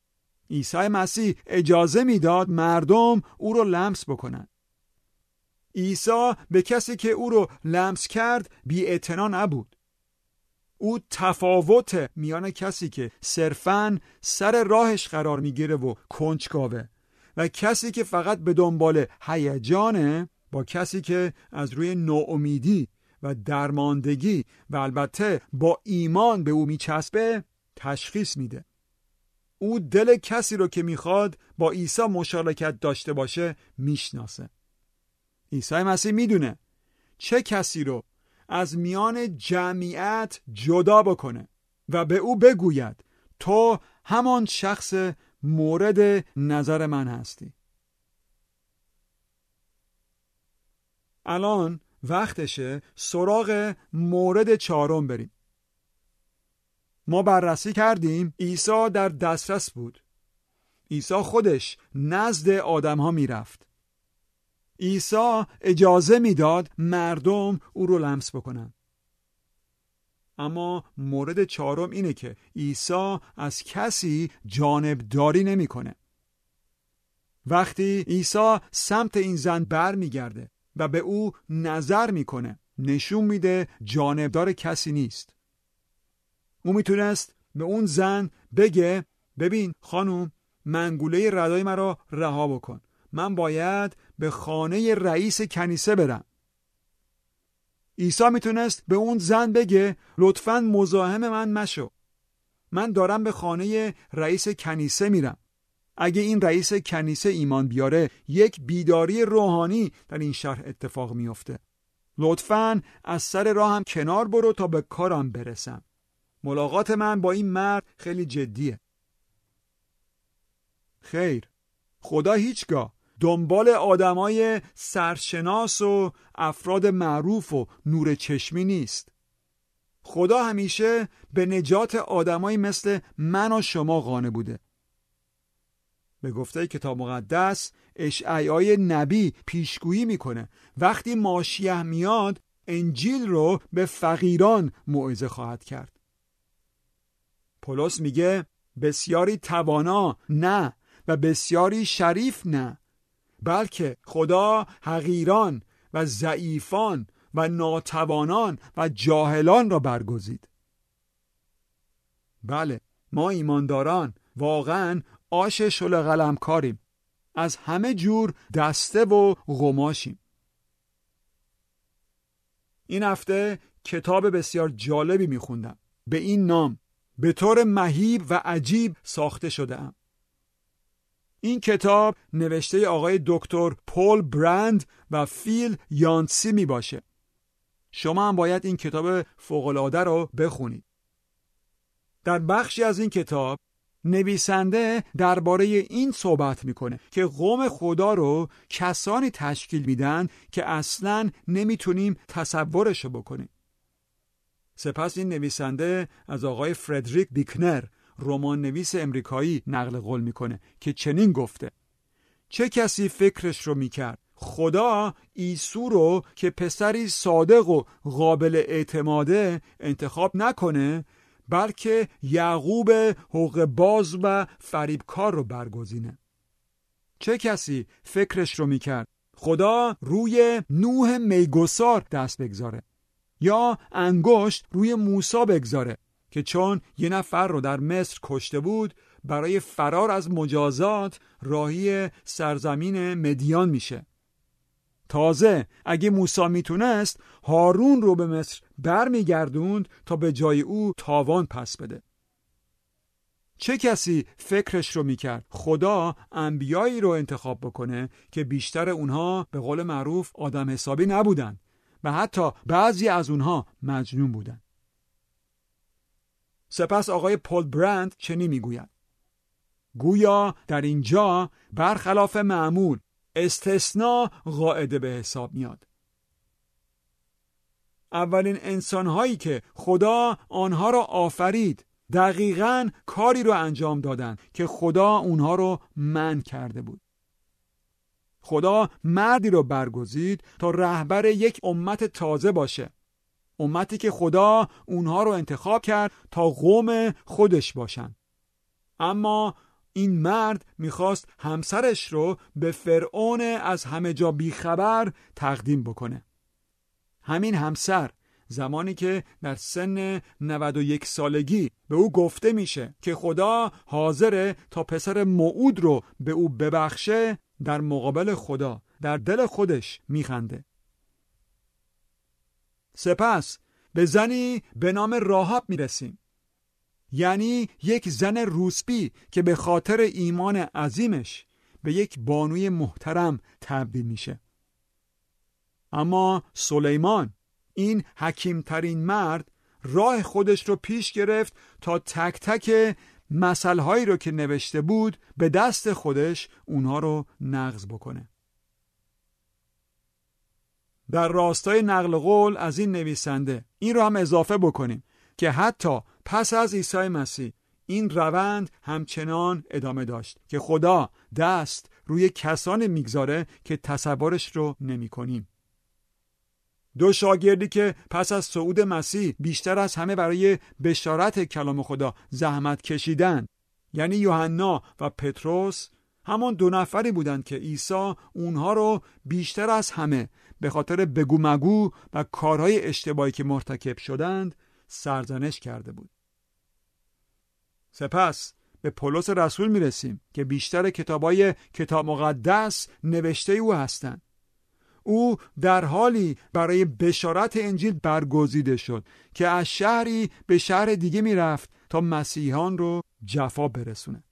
عیسی مسیح اجازه میداد مردم او رو لمس بکنن. عیسی به کسی که او رو لمس کرد بی‌اعتنا نبود. او تفاوت میان کسی که صرفاً سر راهش قرار میگیره و کنجکاوه و کسی که فقط به دنبال هیجانه با کسی که از روی ناامیدی و درماندگی و البته با ایمان به او میچسبه تشخیص میده. او دل کسی رو که میخواد با عیسی مشارکت داشته باشه میشناسه. عیسی مسیح میدونه چه کسی رو از میان جمعیت جدا بکنه و به او بگوید تو همان شخص مورد نظر من هستی. الان وقتشه سراغ مورد چهارم بریم. ما بررسی کردیم عیسی در دسترس بود. عیسی خودش نزد آدم ها می رفت. عیسی اجازه میداد مردم او رو لمس بکنن. اما مورد چهارم اینه که عیسی از کسی جانبداری نمیکنه. وقتی عیسی سمت این زن برمیگرده و به او نظر میکنه نشون میده جانبدار کسی نیست. او میتونست به اون زن بگه ببین خانم، منگوله ردای مرا رها بکن، من باید به خانه رئیس کنیسه برم. عیسی میتونست به اون زن بگه لطفاً مزاحم من مشو، من دارم به خانه رئیس کنیسه میرم. اگه این رئیس کنیسه ایمان بیاره یک بیداری روحانی در این شهر اتفاق میفته. لطفاً از سر راهم کنار برو تا به کارم برسم. ملاقات من با این مرد خیلی جدیه. خیر، خدا هیچگاه دنبال آدمای سرشناس و افراد معروف و نور چشمی نیست. خدا همیشه به نجات آدمایی مثل من و شما قانع بوده. به گفته کتاب مقدس اشعیای نبی پیشگویی میکنه وقتی ماشیح میاد انجیل رو به فقیران موعظه خواهد کرد. پولس میگه بسیاری توانا نه و بسیاری شریف نه، بلکه خدا حقیران و ضعیفان و ناتوانان و جاهلان را برگزید. بله، ما ایمانداران واقعاً آش شل قلمکاریم، از همه جور دسته و قماشیم. این هفته کتاب بسیار جالبی میخوندم به این نام، به طور مهیب و عجیب ساخته شده‌ام. این کتاب نوشته آقای دکتر پول برند و فیل یانسی می باشه. شما هم باید این کتاب فوق‌العاده رو بخونید. در بخشی از این کتاب نویسنده درباره این صحبت میکنه که قوم خدا رو کسانی تشکیل میدن که اصلاً نمیتونیم تصورش بکنیم. سپس این نویسنده از آقای فردریک بیکنر، رمان نویس امریکایی، نقل قول میکنه که چنین گفته: چه کسی فکرش رو میکرد خدا عیسی رو که پسری صادق و قابل اعتماده انتخاب نکنه، بلکه یعقوب حقه باز و فریبکار رو برگزینه. چه کسی فکرش رو میکرد خدا روی نوح میگسار دست بگذاره یا انگشت روی موسی بگذاره که چون یه نفر رو در مصر کشته بود برای فرار از مجازات راهی سرزمین مدیان میشه. تازه اگه موسی میتونست هارون رو به مصر برمیگردوند تا به جای او تاوان پس بده. چه کسی فکرش رو میکرد خدا انبیایی رو انتخاب بکنه که بیشتر اونها به قول معروف آدم حسابی نبودن و حتی بعضی از اونها مجنون بودن. سپس آقای پول برند چنین میگوید: گویا در اینجا برخلاف معمول استثناء قاعده به حساب میاد. اولین انسان‌هایی که خدا آنها را آفرید دقیقاً کاری رو انجام دادن که خدا اونها رو منع کرده بود. خدا مردی رو برگزید تا رهبر یک امت تازه باشه، امتی که خدا اونها رو انتخاب کرد تا قوم خودش باشن. اما این مرد میخواست همسرش رو به فرعون از همه جا بیخبر تقدیم بکنه. همین همسر زمانی که در سن 91 سالگی به او گفته میشه که خدا حاضره تا پسر موعود رو به او ببخشه، در مقابل خدا در دل خودش میخنده. سپس به زنی به نام راهاب میرسیم، یعنی یک زن روسپی که به خاطر ایمان عظیمش به یک بانوی محترم تبدیل میشه. اما سلیمان، این حکیمترین مرد، راه خودش رو پیش گرفت تا تک تک مثلهایی رو که نوشته بود به دست خودش اونها رو نقض بکنه. در راستای نقل قول از این نویسنده این رو هم اضافه بکنیم که حتی پس از عیسی مسیح این روند همچنان ادامه داشت که خدا دست روی کسانی میگذاره که تصورش رو نمی کنیم. 2 شاگردی که پس از صعود مسیح بیشتر از همه برای بشارت کلام خدا زحمت کشیدن، یعنی یوحنا و پتروس، همون 2 نفری بودند که عیسی اونها رو بیشتر از همه به خاطر بگو مگو و کارهای اشتباهی که مرتکب شدند سرزنش کرده بود. سپس به پولس رسول میرسیم که بیشتر کتابای کتاب مقدس نوشته او هستند. او در حالی برای بشارت انجیل برگزیده شد که از شهری به شهر دیگه میرفت تا مسیحیان رو جفا برسونه.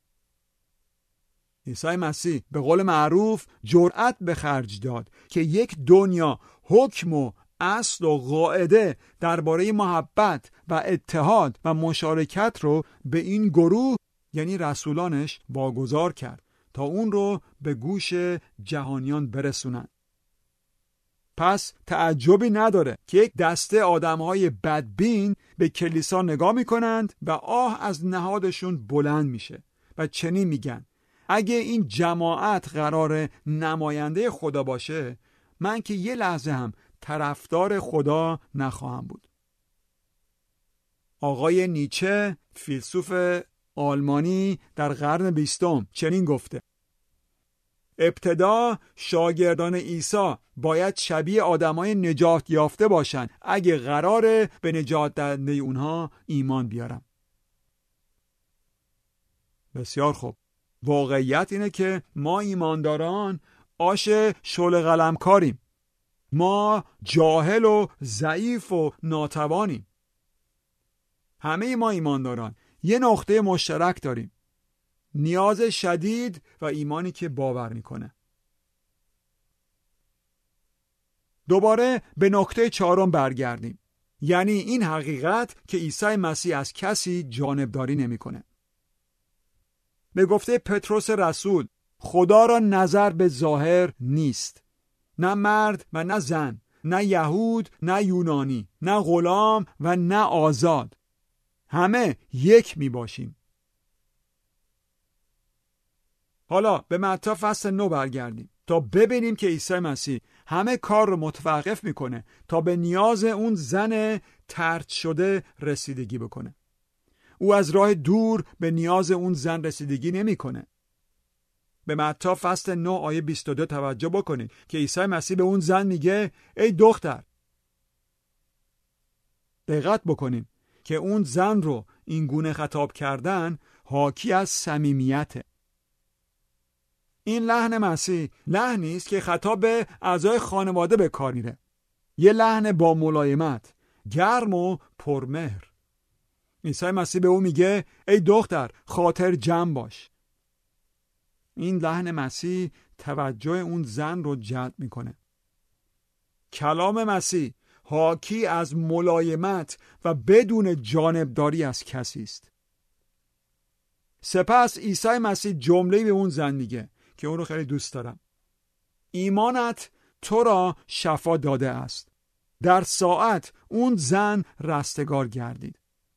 عیسی مسیح به قول معروف جرأت به خرج داد که یک دنیا حکم و اصل و قاعده درباره محبت و اتحاد و مشارکت رو به این گروه، یعنی رسولانش، واگذار کرد تا اون رو به گوش جهانیان برسونن. پس تعجبی نداره که یک دسته آدم‌های بدبین به کلیسا نگاه می‌کنند و آه از نهادشون بلند میشه و چنین میگن: اگه این جماعت قرار نماینده خدا باشه، من که یه لحظه هم طرفدار خدا نخواهم بود. آقای نیچه، فیلسوف آلمانی در قرن 20 چنین گفته: ابتدا شاگردان عیسی باید شبیه آدمای نجات یافته باشن اگه قراره به نجات دهنده اونها ایمان بیارم. بسیار خوب. واقعیت اینه که ما ایمانداران آش شل قلمکاریم. ما جاهل و ضعیف و ناتوانیم. همه ما ایمانداران یه نقطه مشترک داریم: نیاز شدید و ایمانی که باور میکنه. دوباره به نکته 4 برگردیم، یعنی این حقیقت که عیسی مسیح از کسی جانبداری نمیکنه. به گفته پتروس رسول، خدا را نظر به ظاهر نیست، نه مرد و نه زن، نه یهود نه یونانی، نه غلام و نه آزاد، همه یک می باشیم. حالا به متی فصل 9 برگردیم تا ببینیم که عیسی مسیح همه کار رو متوقف میکنه تا به نیاز اون زن طرد شده رسیدگی بکنه. او از راه دور به نیاز اون زن رسیدگی نمیکنه. به متی فصل 9 آیه 22 توجه بکنید که عیسی مسیح به اون زن میگه: ای دختر. دقت بکنید که اون زن رو این گونه خطاب کردن حاکی از صمیمیته. این لحن مسیح لحنی است که خطاب به اعضای خانواده به کار میره. یه لحن با ملایمت، گرم و پرمهر. عیسی مسیح به او میگه: ای دختر، خاطر جمع باش. این لحن مسیح توجه اون زن رو جلب میکنه. کلام مسیح حاکی از ملایمت و بدون جانبداری از کسی است. سپس عیسی مسیح جمله‌ای به اون زن میگه که اون رو خیلی دوست دارم: ایمانت تو را شفا داده است. در ساعت اون زن رستگار گردید.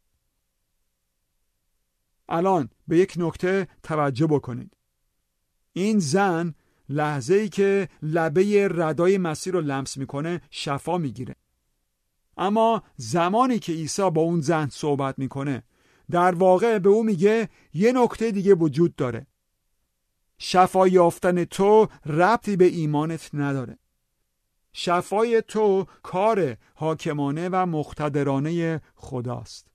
الان به یک نکته توجه بکنید. این زن لحظه‌ای که لبه ردای مسیح رو لمس میکنه شفا میگیره. اما زمانی که عیسی با اون زن صحبت میکنه در واقع به او میگه یه نکته دیگه وجود داره. شفا یافتن تو ربطی به ایمانت نداره. شفای تو کار حاکمانه و مقتدرانه خداست.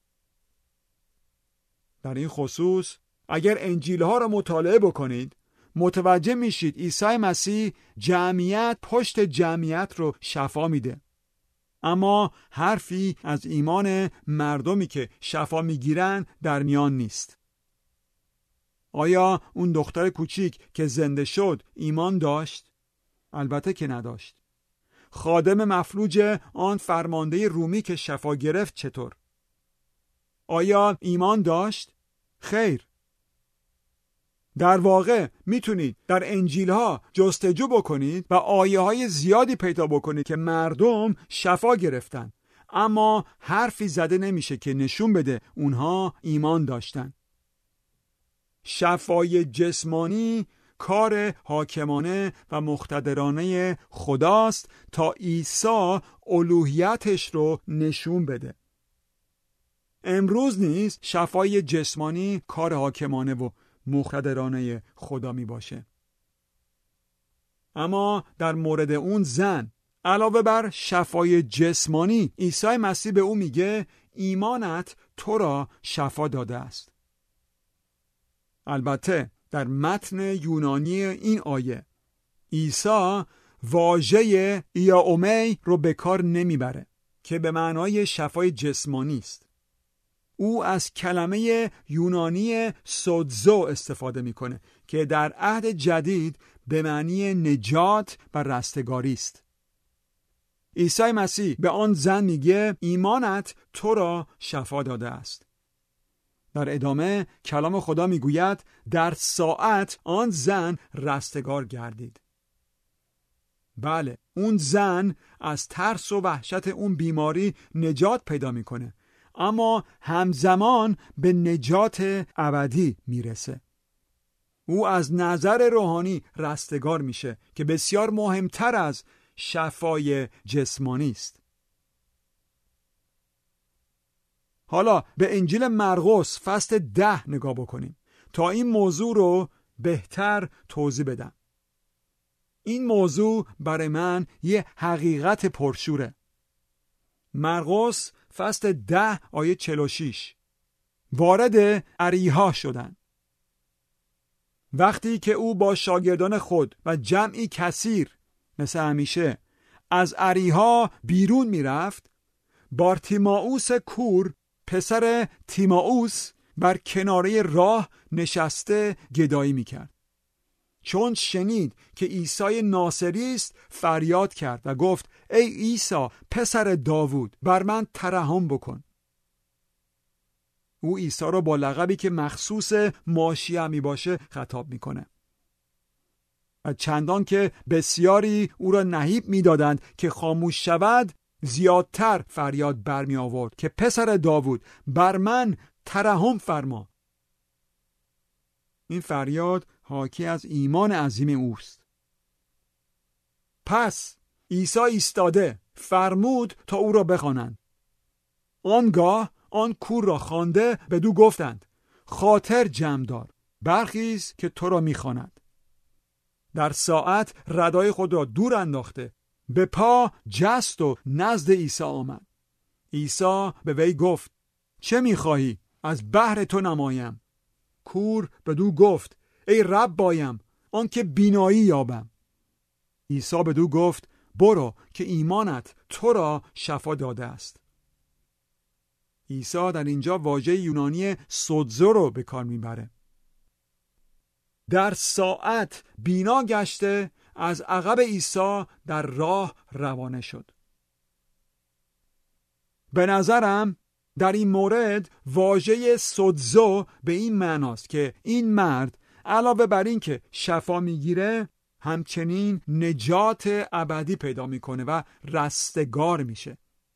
در این خصوص اگر انجیل ها را مطالعه بکنید متوجه میشید عیسی مسیح جمعیت پشت جمعیت رو شفا میده، اما حرفی از ایمان مردمی که شفا میگیرن در میان نیست. آیا اون دختر کوچیک که زنده شد ایمان داشت؟ البته که نداشت. خادم مفلوج آن فرمانده رومی که شفا گرفت چطور؟ آیا ایمان داشت؟ خیر. در واقع میتونید در انجیل ها جستجو بکنید و آیه های زیادی پیدا بکنید که مردم شفا گرفتن، اما حرفی زده نمیشه که نشون بده اونها ایمان داشتن. شفای جسمانی کار حاکمانه و مقتدرانه خداست تا عیسی الوهیتش رو نشون بده. امروز نیز شفای جسمانی کار حاکمانه و مقتدرانه خدا می باشه. اما در مورد اون زن، علاوه بر شفای جسمانی، عیسی مسیح به او میگه ایمانت تو را شفا داده است. البته در متن یونانی این آیه عیسی واژه ایاومی رو به کار نمیبره که به معنای شفای جسمانی است. او از کلمه یونانی سودزو استفاده میکنه که در عهد جدید به معنی نجات و رستگاری است. عیسی مسیح به آن زن میگه ایمانت تو را شفا داده است. در ادامه کلام خدا میگوید در ساعت آن زن رستگار گردید. بله، اون زن از ترس و وحشت اون بیماری نجات پیدا میکنه، اما همزمان به نجات ابدی میرسه. او از نظر روحانی رستگار میشه که بسیار مهمتر از شفای جسمانی است. حالا به انجیل مرقس فصل 10 نگاه بکنیم تا این موضوع رو بهتر توضیح بدم. این موضوع برای من یه حقیقت پرشوره. مرقس فصل 10 آیه 46 وارد اریحا شدند. وقتی که او با شاگردان خود و جمعی کثیر مثل همیشه از اریحا بیرون می رفت، بارتیمائوس کور پسر تیمائوس بر کناره راه نشسته گدایی می کرد. چون شنید که عیسی ناصری است فریاد کرد و گفت ای عیسی پسر داوود بر من ترحم بکن. او عیسی را با لقبی که مخصوص ماشیه می باشه خطاب می کنه. و چندان که بسیاری او را نهیب می دادند که خاموش شود، زیادتر فریاد برمی آورد که پسر داوود بر من ترحم فرما. این فریاد حاکی از ایمان عظیم اوست. پس عیسی ایستاده فرمود تا او را بخوانند. آنگاه آن کور را خوانده بدو گفتند خاطر جمع دار، برخیز که تو را میخواند. در ساعت ردای خود را دور انداخته به پا جست و نزد عیسی آمد. عیسی به وی گفت چه میخواهی؟ از بهر تو نمایم. کور بدو گفت ای ربایم، آنکه بینایی یابم. عیسی بدو گفت برو که ایمانت تو را شفا داده است. عیسی در اینجا واژه یونانی سودزو رو به کار میبره. در ساعت بینا گشته از عقب عیسی در راه روانه شد. به نظرم در این مورد واژه سودزو به این معناست که این مرد علاوه بر این که شفا میگیره همچنین نجات ابدی پیدا میکنه و رستگار میشه.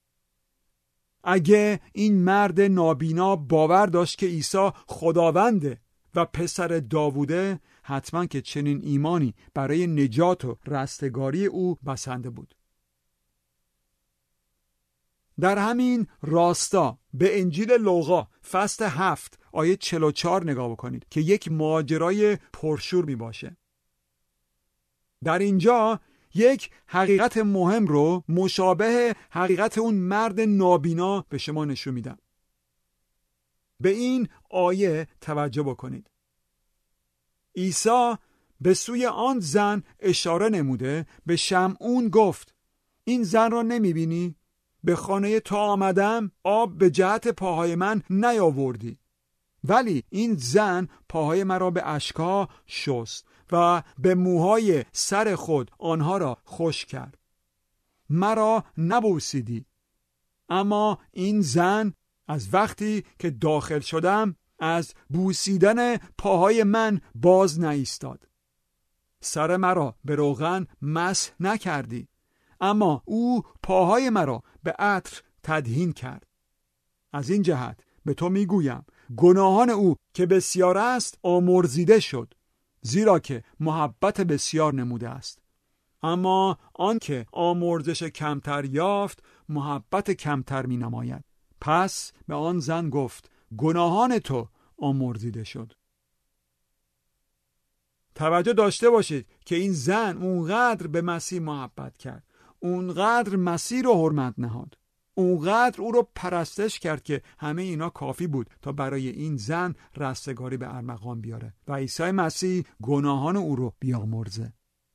اگه این مرد نابینا باور داشت که عیسی خداونده و پسر داووده، حتما که چنین ایمانی برای نجات و رستگاری او بسنده بود. در همین راستا به انجیل لوقا فصل 7 آیه 44 نگاه بکنید که یک ماجرای پرشور می باشه. در اینجا یک حقیقت مهم رو مشابه حقیقت اون مرد نابینا به شما نشون میدم. به این آیه توجه بکنید. عیسی به سوی آن زن اشاره نموده به شمعون گفت این زن را نمیبینی؟ به خانه تا آمدم آب به جهت پاهای من نیاوردی، ولی این زن پاهای مرا به اشکها شست و به موهای سر خود آنها را خشک کرد. مرا نبوسیدی، اما این زن از وقتی که داخل شدم از بوسیدن پاهای من باز نایستاد. سر مرا به روغن مسح نکردی، اما او پاهای مرا به عطر تدهین کرد. از این جهت به تو میگویم گناهان او که بسیار است آمرزیده شد، زیرا که محبت بسیار نموده است. اما آن که آمرزش کمتر یافت محبت کمتر می نماید. پس به آن زن گفت گناهان تو آمرزیده شد. توجه داشته باشید که این زن اونقدر به مسیح محبت کرد، اونقدر مسیح رو حرمت نهاد، اونقدر او رو پرستش کرد که همه اینا کافی بود تا برای این زن رستگاری به ارمغان بیاره و عیسی مسیح گناهان او رو بیامرزه.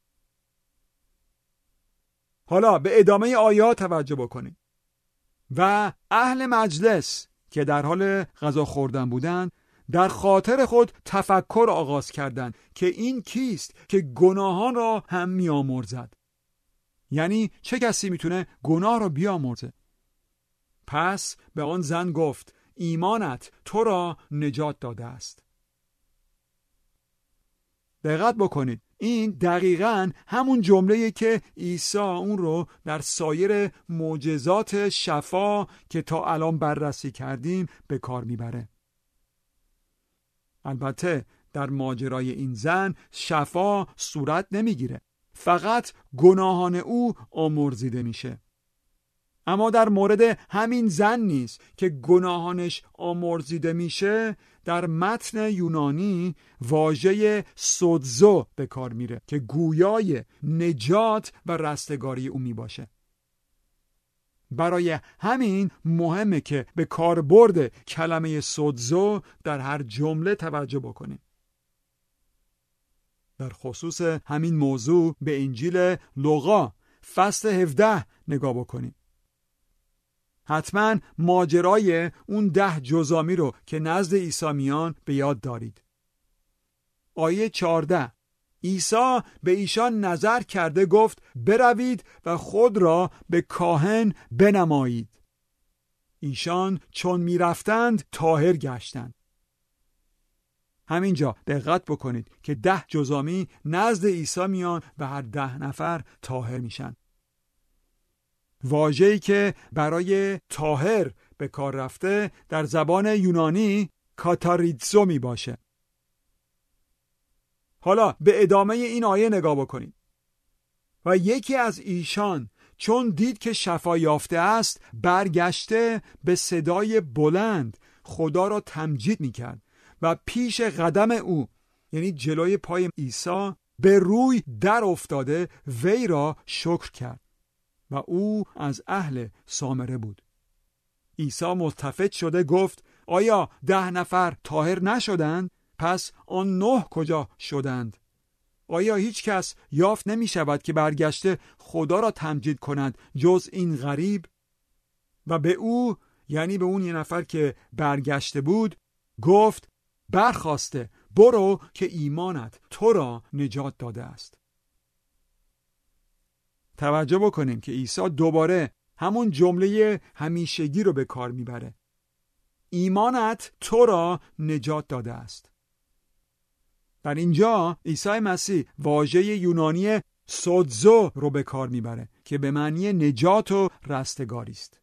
حالا به ادامه آیات توجه بکنید. و اهل مجلس که در حال غذا خوردن بودند در خاطر خود تفکر آغاز کردند که این کیست که گناهان را هم میامرزد. یعنی چه کسی میتونه گناه را بیامرزه؟ پس به آن زن گفت ایمانت تو را نجات داده است. دقت بکنید، این دقیقاً همون جمله‌ای که عیسی اون رو در سایر معجزات شفا که تا الان بررسی کردیم به کار میبره. البته در ماجرای این زن شفا صورت نمیگیره، فقط گناهان او آمرزیده میشه. اما در مورد همین زن نیست که گناهانش آمرزیده میشه، در متن یونانی واژه سودزو به کار میره که گویای نجات و رستگاری او می باشه. برای همین مهمه که به کاربرد کلمه سودزو در هر جمله توجه بکنیم. در خصوص همین موضوع به انجیل لوقا فصل 17 نگاه بکنیم. حتما ماجرای اون 10 جزامی رو که نزد عیسی میان به یاد دارید. آیه 14 عیسی به ایشان نظر کرده گفت بروید و خود را به کاهن بنمایید. ایشان چون می رفتند طاهر گشتند. همینجا دقت بکنید که 10 جزامی نزد عیسی میان و هر 10 نفر طاهر میشن. واژه‌ای که برای طاهر به کار رفته در زبان یونانی کاتاریتسو می باشه. حالا به ادامه این آیه نگاه بکنید. و یکی از ایشان چون دید که شفا یافته است برگشته به صدای بلند خدا را تمجید می کرد و پیش قدم او، یعنی جلوی پای عیسی، به روی در افتاده وی را شکر کرد و او از اهل سامره بود. عیسی ملتفت شده گفت آیا 10 نفر طاهر نشدند؟ پس آن 9 کجا شدند؟ آیا هیچ کس یافت نمی شود که برگشته خدا را تمجید کند جز این غریب؟ و به او، یعنی به اون 1 نفر که برگشته بود، گفت برخاسته برو که ایمانت تو را نجات داده است. توجه بکنیم که عیسی دوباره همون جمله همیشگی رو به کار میبره. ایمانت تو را نجات داده است. در اینجا عیسی مسیح واژه یونانی سودزو رو به کار میبره که به معنی نجات و رستگاری است.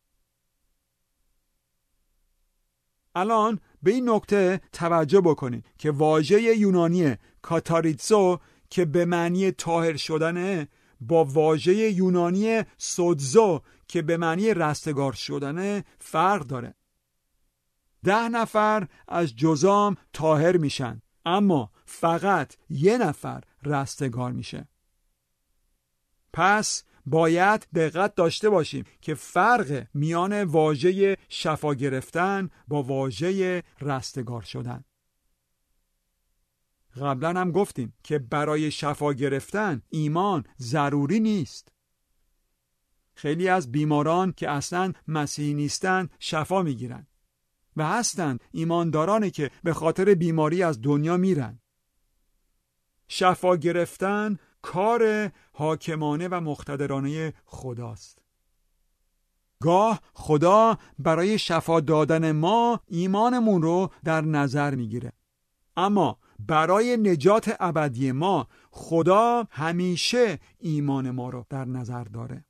الان به این نکته توجه بکنید که واژه یونانی کاتاریتسو که به معنی طاهر شدنه با واژه یونانی سودزو که به معنی رستگار شدن فرق داره. 10 نفر از جذام طاهر میشن، اما فقط 1 نفر رستگار میشه. پس باید دقت داشته باشیم که فرق میان واژه شفا گرفتن با واژه رستگار شدن. قبلا هم گفتیم که برای شفا گرفتن ایمان ضروری نیست. خیلی از بیماران که اصلاً مسیحی نیستن شفا میگیرن و هستند ایماندارانی که به خاطر بیماری از دنیا میرن. شفا گرفتن کار حاکمانه و مقتدرانه خداست. گاه خدا برای شفا دادن ما ایمانمون رو در نظر میگیره، اما برای نجات ابدی ما خدا همیشه ایمان ما رو در نظر داره.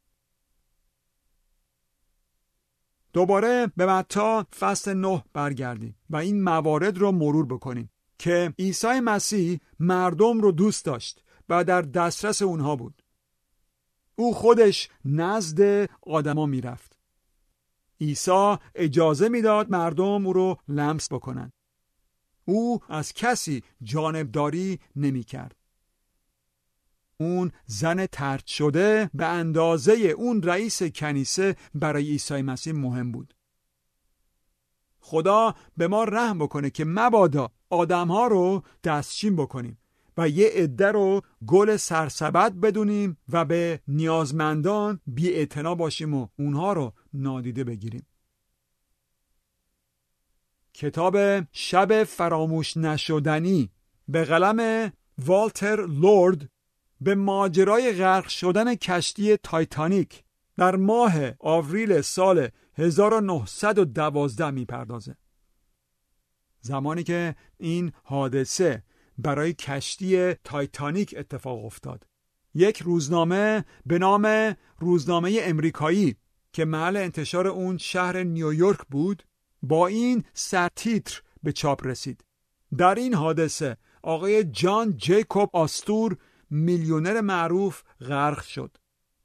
دوباره به متی فصل 9 برگردیم و این موارد رو مرور بکنیم که عیسی مسیح مردم رو دوست داشت و در دسترس اونها بود. او خودش نزد آدما میرفت. عیسی اجازه میداد مردم او رو لمس بکنن. او از کسی جانبداری نمی کرد. اون زن طرد شده به اندازه اون رئیس کنیسه برای عیسی مسیح مهم بود. خدا به ما رحم بکنه که مبادا آدم‌ها رو دستچین بکنیم و یه عده رو گل سرسبد بدونیم و به نیازمندان بی‌اعتنا باشیم و اونها رو نادیده بگیریم. کتاب شب فراموش نشدنی به قلم والتر لورد به ماجرای غرق شدن کشتی تایتانیک در ماه آوریل سال 1912 میپردازه. زمانی که این حادثه برای کشتی تایتانیک اتفاق افتاد، یک روزنامه به نام روزنامه امریکایی که محل انتشار اون شهر نیویورک بود با این سرتیتر به چاپ رسید: در این حادثه آقای جان جیکوب آستور میلیونر معروف غرق شد.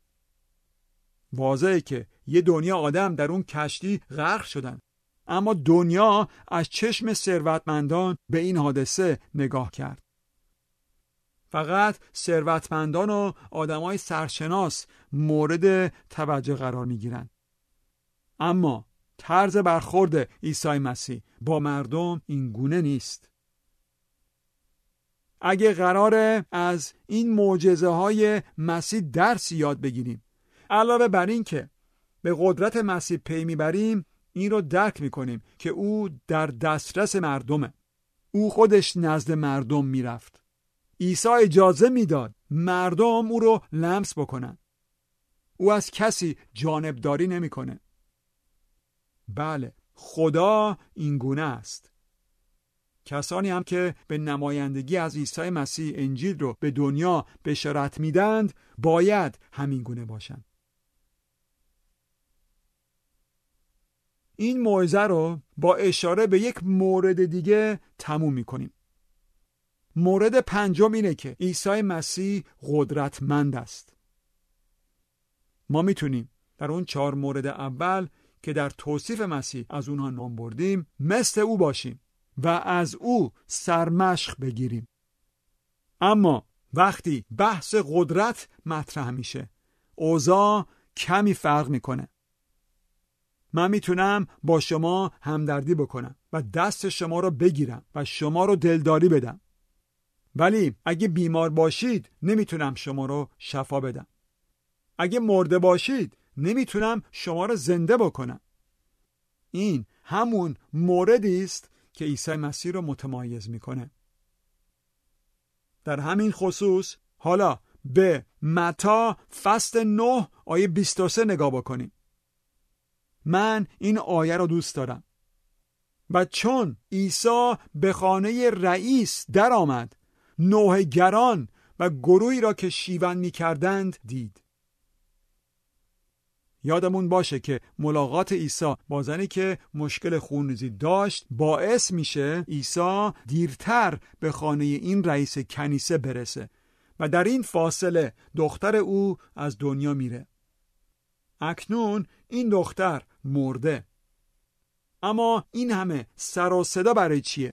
واضحه که یه دنیا آدم در اون کشتی غرق شدن، اما دنیا از چشم ثروتمندان به این حادثه نگاه کرد. فقط ثروتمندان و آدمای سرشناس مورد توجه قرار میگیرن. اما طرز برخورد عیسی مسیح با مردم این گونه نیست. اگه قراره از این معجزه‌های مسیح درس یاد بگیریم، علاوه بر این که به قدرت مسیح پی میبریم، این رو درک میکنیم که او در دسترس مردمه. او خودش نزد مردم میرفت. عیسی اجازه میداد مردم او رو لمس بکنن. او از کسی جانبداری نمیکنه. بله، خدا این گونه است. کسانی هم که به نمایندگی از عیسی مسیح انجیل رو به دنیا بشارت میدند باید همین گونه باشند. این موعظه رو با اشاره به یک مورد دیگه تموم میکنیم. مورد پنجم اینه که عیسی مسیح قدرتمند است. ما میتونیم در اون 4 مورد اول که در توصیف مسیح از اونها نام بردیم مثل او باشیم و از او سرمشق بگیریم. اما وقتی بحث قدرت مطرح میشه، اوضاع کمی فرق میکنه. من میتونم با شما همدردی بکنم و دست شما رو بگیرم و شما رو دلداری بدم، ولی اگه بیمار باشید نمیتونم شما رو شفا بدم. اگه مرده باشید نمیتونم شما رو زنده بکنم. این همون موردی است که عیسی مسیح رو متمایز میکنه. در همین خصوص حالا به متی فصل 9 آیه 23 نگاه بکنیم. من این آیه رو دوست دارم. و چون عیسی به خانه رئیس در آمد، نوحه‌گران و گروهی را که شیون می‌کردند دید. یادمون باشه که ملاقات عیسی با زنی که مشکل خونریزی داشت باعث میشه عیسی دیرتر به خانه این رئیس کنیسه برسه و در این فاصله دختر او از دنیا میره. اکنون این دختر مرده. اما این همه سر و صدا برای چیه؟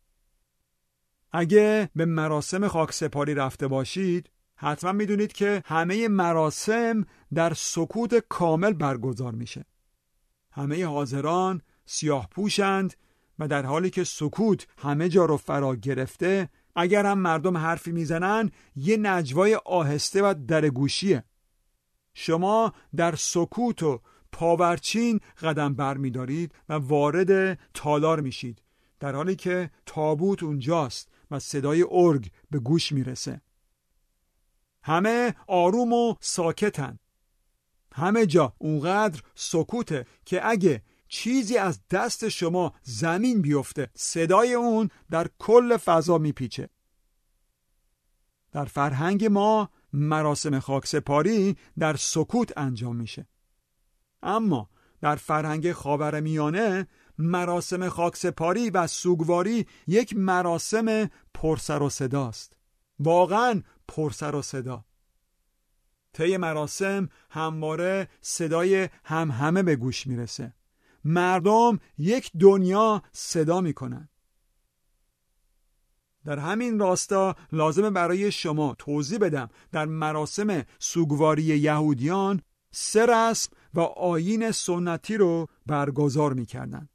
اگه به مراسم خاکسپاری رفته باشید حتما میدونید که همه مراسم در سکوت کامل برگزار میشه. همه حاضران سیاه پوشند و در حالی که سکوت همه جا رو فرا گرفته، اگر هم مردم حرفی میزنن یه نجوای آهسته و درگوشیه. شما در سکوت و پاورچین قدم بر میدارید و وارد تالار میشید، در حالی که تابوت اونجاست و صدای ارگ به گوش میرسه. همه آروم و ساکتن. همه جا اونقدر سکوته که اگه چیزی از دست شما زمین بیفته صدای اون در کل فضا میپیچه. در فرهنگ ما مراسم خاکسپاری در سکوت انجام میشه. اما در فرهنگ خاورمیانه مراسم خاکسپاری و سوگواری یک مراسم پرسر و صداست. واقعا پرسر و صدا. طی مراسم همواره صدای همهمه به گوش میرسه. مردم یک دنیا صدا میکنن. در همین راستا لازمه برای شما توضیح بدم در مراسم سوگواری یهودیان 3 رسم و آیین سنتی رو برگزار میکردن.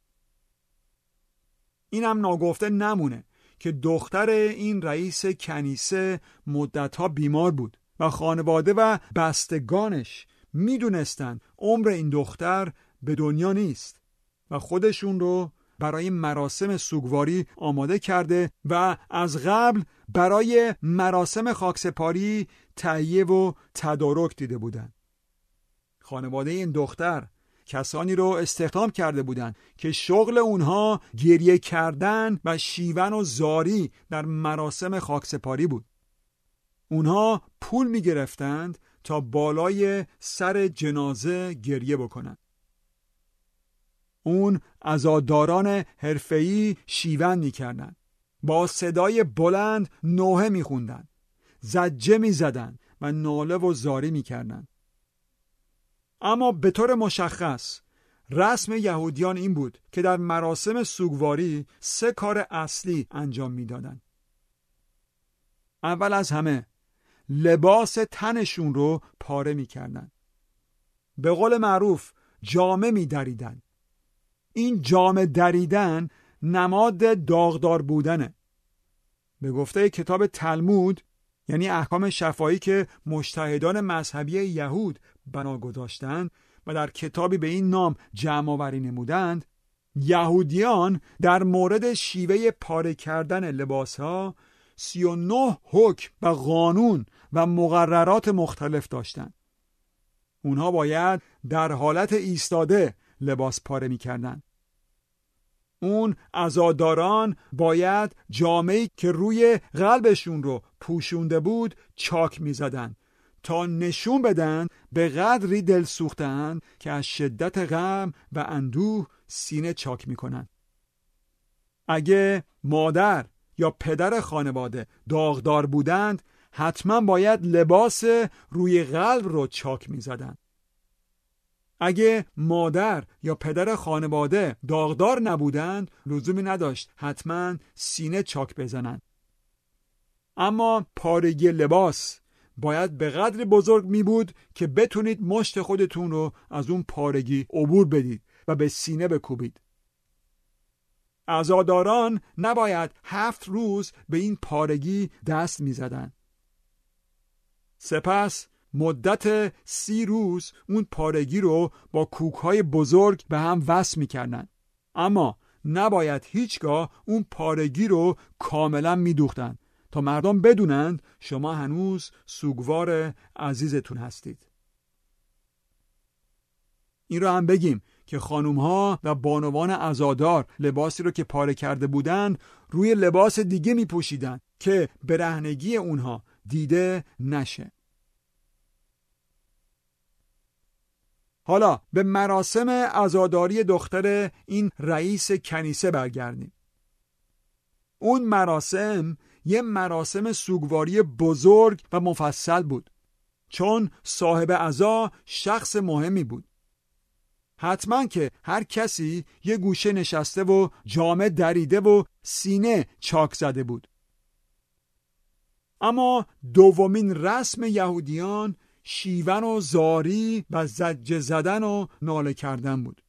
اینم ناگفته نمونه که دختر این رئیس کنیسه مدتها بیمار بود و خانواده و بستگانش میدونستن عمر این دختر به دنیا نیست و خودشون رو برای مراسم سوگواری آماده کرده و از قبل برای مراسم خاکسپاری تهیه و تدارک دیده بودن. خانواده این دختر کسانی رو استخدام کرده بودند که شغل اونها گریه کردن و شیون و زاری در مراسم خاکسپاری بود. اونها پول می گرفتند تا بالای سر جنازه گریه بکنند. اون عزاداران حرفه‌ای شیون می کردن. با صدای بلند نوحه می خوندن. زجه می زدن و ناله و زاری می کردن. اما به طور مشخص رسم یهودیان این بود که در مراسم سوگواری 3 کار اصلی انجام می دادن. اول از همه لباس تنشون رو پاره می کردن. به قول معروف جامه می دریدن. این جامه دریدن نماد داغدار بودنه. به گفته کتاب تلمود، یعنی احکام شفاهی که مجتهدان مذهبی یهود بنا گذاشتند و در کتابی به این نام جمع آوری نمودند، یهودیان در مورد شیوه پاره کردن لباسها 39 حکم و قانون و مقررات مختلف داشتند. اونها باید در حالت ایستاده لباس پاره می کردن. اون عزاداران باید جامه‌ای که روی قلبشون رو پوشونده بود چاک می زدن تا نشون بدن به قدری دل سوختن که از شدت غم و اندوه سینه چاک می کنن. اگه مادر یا پدر خانواده داغدار بودند حتما باید لباس روی قلب رو چاک می زدن. اگه مادر یا پدر خانواده داغدار نبودند لزومی نداشت حتما سینه چاک بزنن. اما پارگی لباس باید به قدری بزرگ می بود که بتونید مشت خودتون رو از اون پارگی عبور بدید و به سینه بکوبید. عزاداران نباید 7 روز به این پارگی دست می زدن. سپس مدت 30 روز اون پارگی رو با کوک‌های بزرگ به هم وصل می‌کردن. اما نباید هیچگاه اون پارگی رو کاملا می‌دوختن تا مردم بدونند شما هنوز سوگوار عزیزتون هستید. این رو هم بگیم که خانوم‌ها و بانوان عزادار لباسی رو که پاره کرده بودن روی لباس دیگه می‌پوشیدن که برهنگی اونها دیده نشه. حالا به مراسم عزاداری دختر این رئیس کنیسه برگردیم. اون مراسم یه مراسم سوگواری بزرگ و مفصل بود. چون صاحب عزا شخص مهمی بود. حتما که هر کسی یه گوشه نشسته و جامه دریده و سینه چاک زده بود. اما دومین رسم یهودیان شیون و زاری و زجه زدن و ناله کردن بود.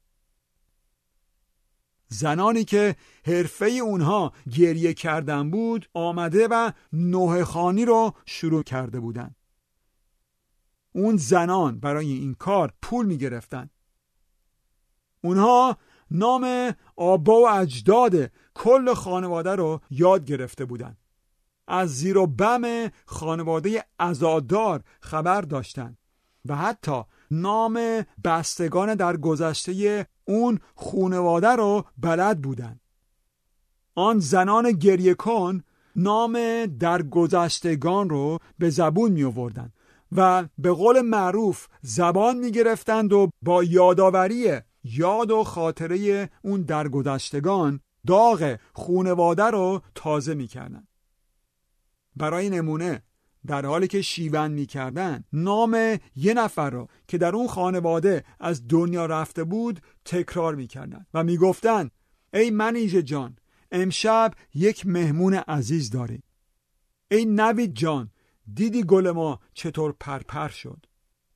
زنانی که حرفه اونها گریه کردن بود آمده و نوحه خوانی رو شروع کرده بودن. اون زنان برای این کار پول می گرفتن. اونها نام آبا و اجداد کل خانواده رو یاد گرفته بودن. از زیر و بم خانواده عزادار خبر داشتن و حتی نام بستگان در گذشته اون خانواده رو بلد بودن. آن زنان گریه کن نام در گذشتگان رو به زبون می آوردن و به قول معروف زبان می گرفتند و با یادآوری یاد و خاطره اون درگذشتگان داغ خانواده رو تازه می کردن. برای نمونه در حالی که شیون می کردن نام یه نفر رو که در اون خانواده از دنیا رفته بود تکرار می کردن و می گفتن ای منیژه جان امشب یک مهمون عزیز داری. ای نوید جان دیدی گل ما چطور پرپر شد.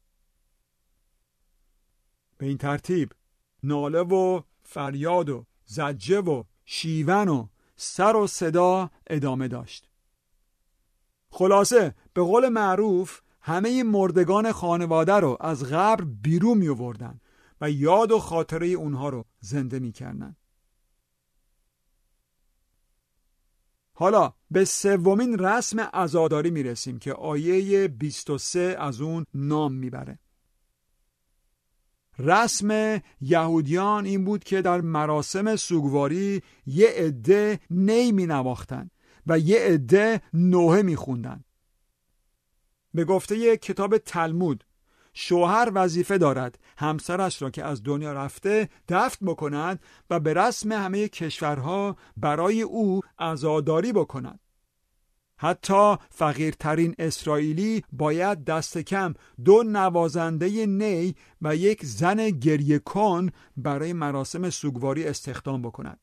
به این ترتیب ناله و فریاد و زجه و شیون و سر و صدا ادامه داشت. خلاصه به قول معروف همه مردگان خانواده رو از قبر بیرون می آوردن و یاد و خاطره اونها رو زنده می کردن. حالا به سومین رسم عزاداری می رسیم که آیه 23 از اون نام می بره. رسم یهودیان این بود که در مراسم سوگواری یه عده نی می نواختن و یه عده نوحه می خوندن. به گفته کتاب تلمود شوهر وظیفه دارد همسرش را که از دنیا رفته دفن بکند و به رسم همه کشورها برای او عزاداری بکند. حتی فقیرترین اسرائیلی باید دست کم 2 نوازنده نی و یک زن گریه کن برای مراسم سوگواری استخدام بکند.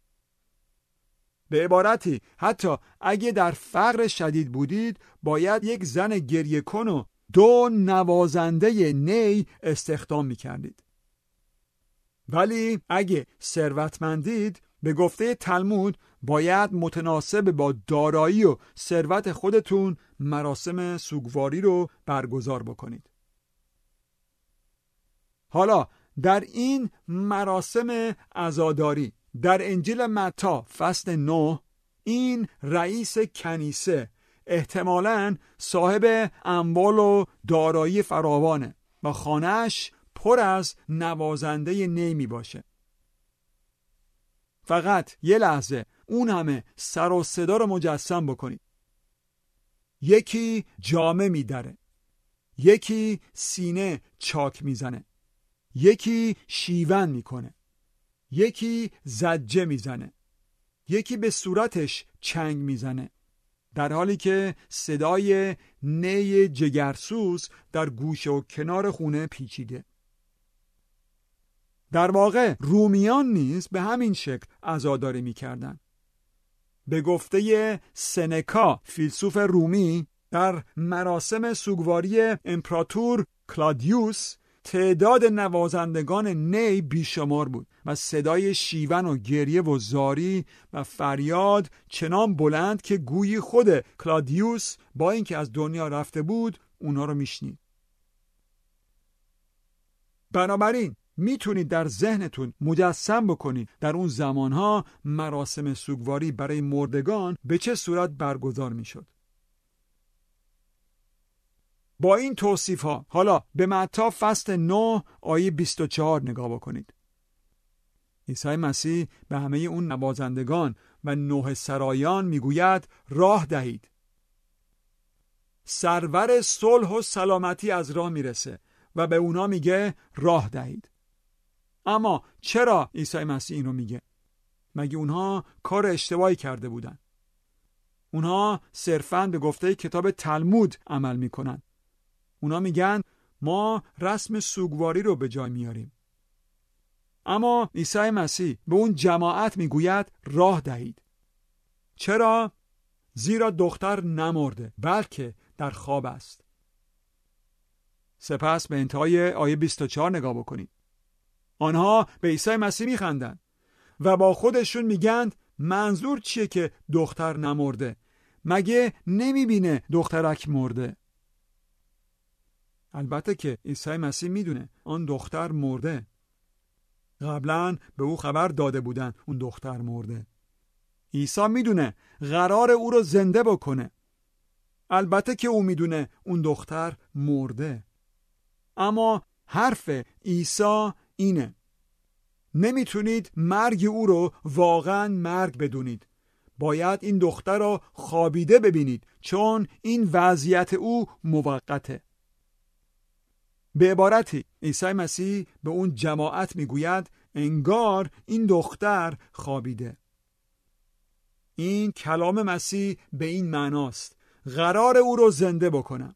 به عبارتی حتی اگه در فقر شدید بودید باید یک زن گریه کن و 2 نوازنده نی استخدام می‌کردید. ولی اگه ثروتمندید به گفته تلمود باید متناسب با دارایی و ثروت خودتون مراسم سوگواری رو برگزار بکنید. حالا در این مراسم عزاداری در انجیل متی فصل 9 این رئیس کنیسه احتمالاً صاحب اموال و دارایی فراوانه و خانه‌اش پر از نوازنده نی می باشه. فقط یه لحظه اون همه سر و صدا رو مجسم بکنید. یکی جامه میدره، یکی سینه چاک میزنه، یکی شیون میکنه، یکی زجه میزنه، یکی به صورتش چنگ میزنه، در حالی که صدای نی جگرسوز در گوشه و کنار خونه پیچیده. در واقع رومیان نیز به همین شکل عزاداری میکردن. به گفته سنکا فیلسوف رومی در مراسم سوگواری امپراتور کلادیوس تعداد نوازندگان نی بیشمار بود و صدای شیون و گریه و زاری و فریاد چنان بلند که گویی خود کلادیوس با اینکه از دنیا رفته بود اونا رو میشنید. بنابراین میتونید در ذهنتون مجسم بکنید در اون زمانها مراسم سوگواری برای مردگان به چه صورت برگزار میشد. با این توصیف ها حالا به متی فصل 9 آیه 24 نگاه بکنید. عیسی مسیح به همه اون نوازندگان و نوحه سرایان میگوید راه دهید. سرور صلح و سلامتی از راه میرسه و به اونا میگه راه دهید. اما چرا عیسی مسیح این رو میگه؟ مگه اونها کار اشتباهی کرده بودن؟ اونها صرفاً به گفته کتاب تلمود عمل میکنن اونا میگن ما رسم سوگواری رو به جای میاریم. اما عیسی مسیح به اون جماعت میگوید راه دهید. چرا؟ زیرا دختر نمرده بلکه در خواب است. سپس به انتهای آیه 24 نگاه بکنید. آنها به عیسی مسیح میخندند و با خودشون میگن منظور چیه که دختر نمرده؟ مگه نمیبینه دخترک مرده؟ البته که عیسی مسیح میدونه آن دختر مرده. قبلا به او خبر داده بودن اون دختر مرده. عیسی میدونه قرار او رو زنده بکنه. البته که او میدونه اون دختر مرده. اما حرف عیسی اینه: نمیتونید مرگ او رو واقعا مرگ بدونید. باید این دختر رو خوابیده ببینید، چون این وضعیت او موقته. به عبارتی عیسی مسیح به اون جماعت میگوید انگار این دختر خوابیده. این کلام مسیح به این معناست: قرار او رو زنده بکنم.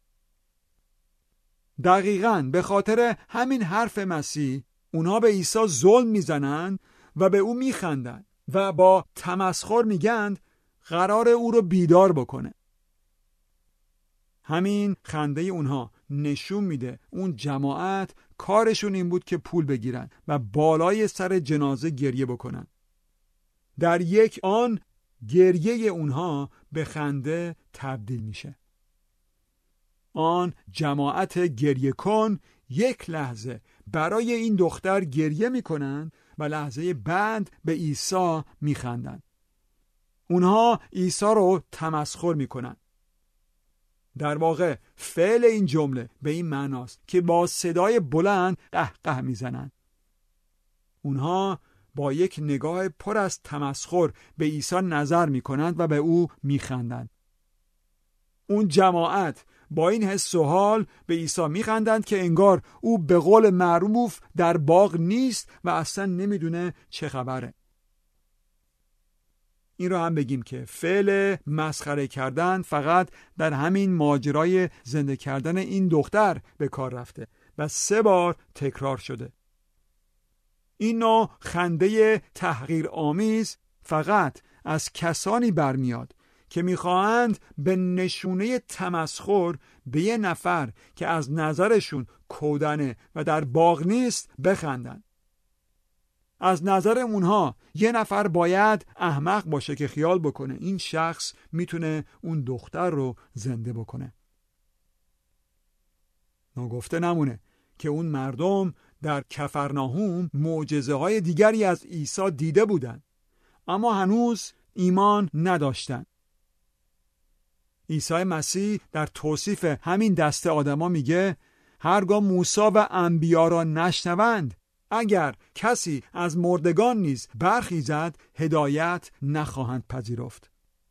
دقیقاً به خاطر همین حرف مسیح اونها به عیسی ظلم میزنن و به او میخندن و با تمسخر میگن قرار او رو بیدار بکنه. همین خنده اونها نشون میده اون جماعت کارشون این بود که پول بگیرن و بالای سر جنازه گریه بکنن. در یک آن گریه اونها به خنده تبدیل میشه. آن جماعت گریه کن یک لحظه برای این دختر گریه میکنن و لحظه بعد به عیسی میخندن. اونها عیسی رو تمسخر میکنن. در واقع فعل این جمله به این معناست که با صدای بلند قهقه میزنن. اونها با یک نگاه پر از تمسخر به عیسی نظر میکنند و به او میخندند. اون جماعت با این حس و حال به عیسی میخندند که انگار او به قول معروف در باغ نیست و اصلا نمیدونه چه خبره. این رو هم بگیم که فعل مسخره کردن فقط در همین ماجرای زنده کردن این دختر به کار رفته و 3 بار تکرار شده. این نوع خنده تحقیرآمیز فقط از کسانی برمیاد که میخواهند به نشونه تمسخر به یه نفر که از نظرشون کودنه و در باغ نیست بخندن. از نظر اونها یه نفر باید احمق باشه که خیال بکنه این شخص میتونه اون دختر رو زنده بکنه. ناگفته نمونه که اون مردم در کفرناهوم معجزه‌های دیگری از عیسی دیده بودن، اما هنوز ایمان نداشتن. عیسی مسیح در توصیف همین دسته آدما میگه هرگاه موسی و انبیا را نشنوند، اگر کسی از مردگان نیز برخیزد هدایت نخواهند پذیرفت.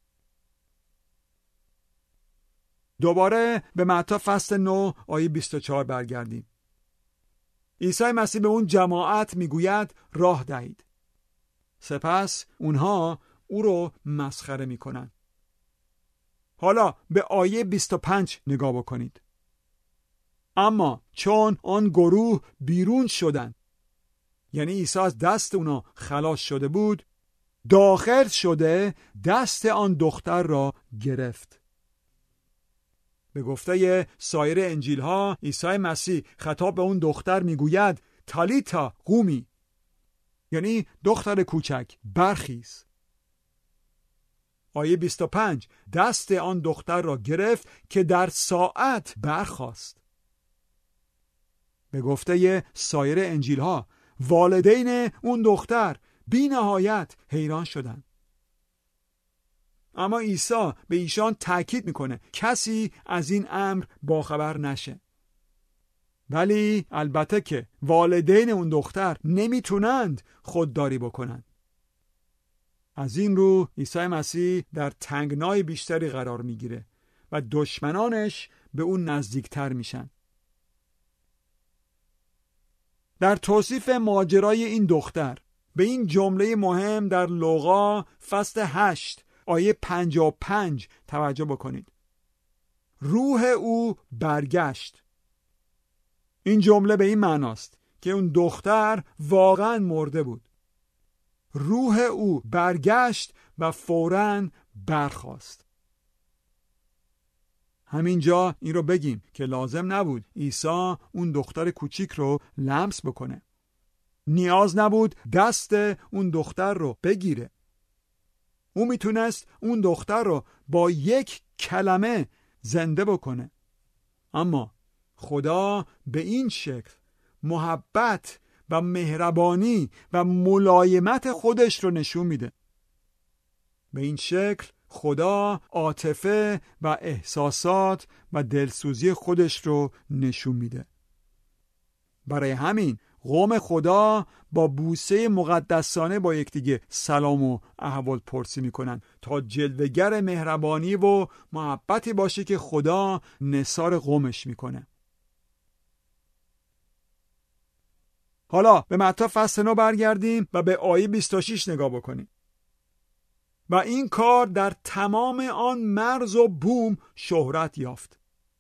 دوباره به متی فصل 9 آیه 24 برگردیم. عیسی مسیح به اون جماعت میگوید راه دهید. سپس اونها او رو مسخره میکنن. حالا به آیه 25 نگاه بکنید. اما چون آن گروه بیرون شدند، یعنی عیسی از دست اونا خلاص شده بود، داخل شده دست آن دختر را گرفت. به گفته سایر انجیل ها عیسی مسیح خطاب به اون دختر میگوید تالیتا قومی، یعنی دختر کوچک برخیز. آیه 25 دست آن دختر را گرفت که در ساعت برخاست. به گفته سایر انجیل ها والدین اون دختر بی نهایت حیران شدند. اما عیسی به ایشان تاکید میکنه کسی از این امر باخبر نشه. ولی البته که والدین اون دختر نمیتونند خودداری بکنند. از این رو عیسی مسیح در تنگنای بیشتری قرار میگیره و دشمنانش به اون نزدیکتر میشن. در توصیف ماجرای این دختر به این جمله مهم در لوقا فصل 8 آیه 55 توجه بکنید. روح او برگشت. این جمله به این معناست که اون دختر واقعا مرده بود. روح او برگشت و فوراً برخاست. همینجا این رو بگیم که لازم نبود عیسی اون دختر کوچیک رو لمس بکنه. نیاز نبود دست اون دختر رو بگیره. او میتونست اون دختر رو با یک کلمه زنده بکنه. اما خدا به این شکل محبت و مهربانی و ملایمت خودش رو نشون میده. به این شکل خدا عاطفه و احساسات و دلسوزی خودش رو نشون میده. برای همین قوم خدا با بوسه مقدسانه با یکدیگه سلام و احوال پرسی میکنن تا جلوه‌گر مهربانی و محبتی باشه که خدا نثار قومش میکنه. حالا به متی فصل 9 برگردیم و به آیه 26 نگاه بکنیم. و این کار در تمام آن مرز و بوم شهرت یافت.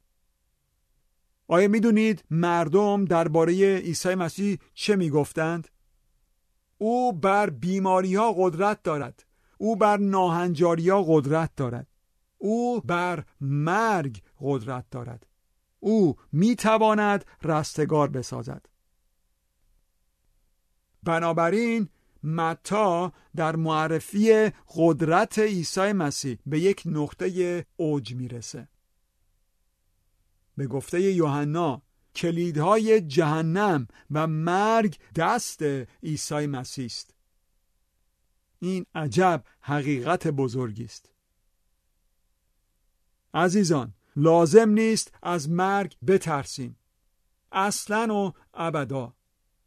آیا میدونید مردم درباره عیسی مسیح چه میگفتند؟ او بر بیماری ها قدرت دارد. او بر ناهنجاری ها قدرت دارد. او بر مرگ قدرت دارد. او میتواند رستگار بسازد. بنابراین متی در معرفی قدرت عیسی مسیح به یک نقطه اوج میرسه. به گفته یوحنا کلیدهای جهنم و مرگ دست عیسی مسیح است. این عجب حقیقت بزرگی است. عزیزان، لازم نیست از مرگ بترسیم، اصلاً و ابدا.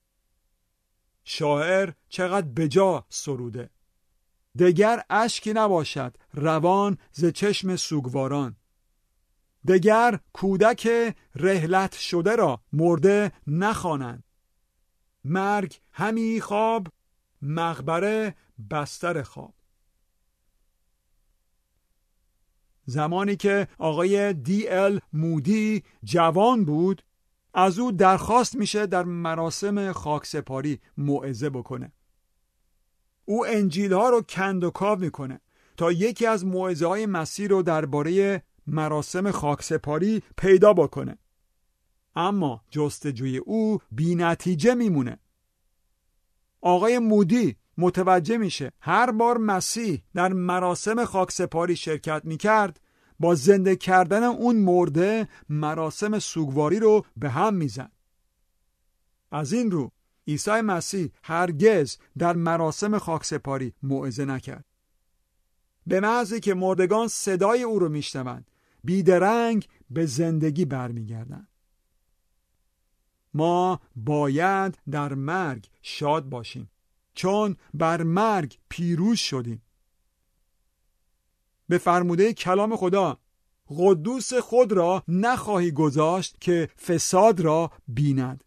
شاعر چقدر بجا سروده: دگر اشکی نباشد روان ز چشم سوگواران، دگر کودک رحلت شده را مرده نخوانند، مرگ همی خواب مقبره بستر خواب. زمانی که آقای D.L. مودی جوان بود، از او درخواست میشه در مراسم خاکسپاری موعظه بکنه. او انجیل ها رو کند و کاو میکنه تا یکی از موعظه های مسیح رو درباره مراسم خاکسپاری پیدا بکنه. اما جستجوی او بی نتیجه میمونه. آقای مودی متوجه میشه هر بار مسیح در مراسم خاکسپاری شرکت میکرد، با زنده کردن اون مرده مراسم سوگواری رو به هم میزد. از این رو عیسی مسیح هرگز در مراسم خاکسپاری موعظه نکرد. به محضی که مردگان صدای او رو میشنوند، بیدرنگ به زندگی برمیگردند. ما باید در مرگ شاد باشیم، چون بر مرگ پیروز شدیم. به فرموده کلام خدا، قدوس خود را نخواهی گذاشت که فساد را بیند.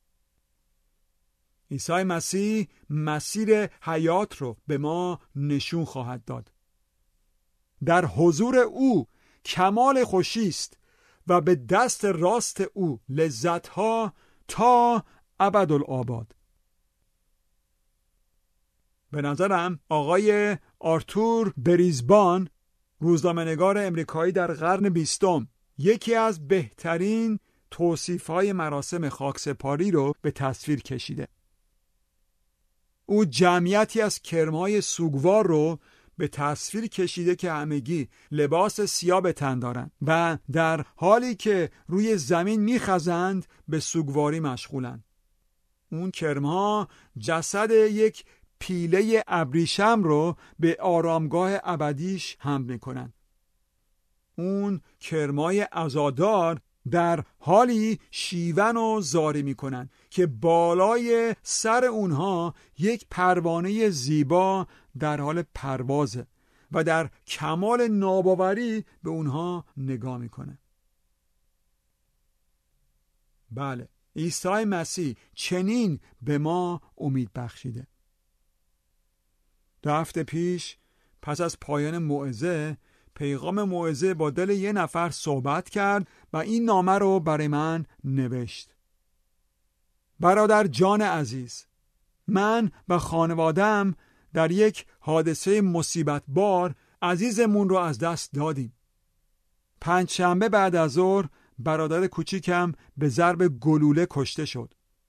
عیسی مسیح مسیر حیات رو به ما نشون خواهد داد. در حضور او کمال خوشی است و به دست راست او لذتها تا ابدالآباد. به نظرم آقای آرتور بریزبان، روزنامه‌نگار امریکایی در قرن 20، یکی از بهترین توصیف‌های مراسم خاکسپاری رو به تصویر کشیده. او جمعیتی از کرم‌های سوگوار رو به تصویر کشیده که همگی لباس سیاه به تن دارند و در حالی که روی زمین میخزند به سوگواری مشغولند. اون کرم‌ها جسد یک پیله ابریشم رو به آرامگاه ابدیش حمل میکنن. اون کرمای عزادار در حالی شیون و زاری میکنن که بالای سر اونها یک پروانه زیبا در حال پروازه و در کمال ناباوری به اونها نگاه میکنه. بله، عیسی مسیح چنین به ما امید بخشیده. 2 هفته پیش پس از پایان موعظه پیغام موعظه با دل یه نفر صحبت کرد و این نامه رو برای من نوشت. برادر جان عزیز، من و خانواده‌ام در یک حادثه مصیبت بار عزیزمون رو از دست دادیم. پنجشنبه بعد از ظهر برادر کوچیکم به ضرب گلوله کشته شد.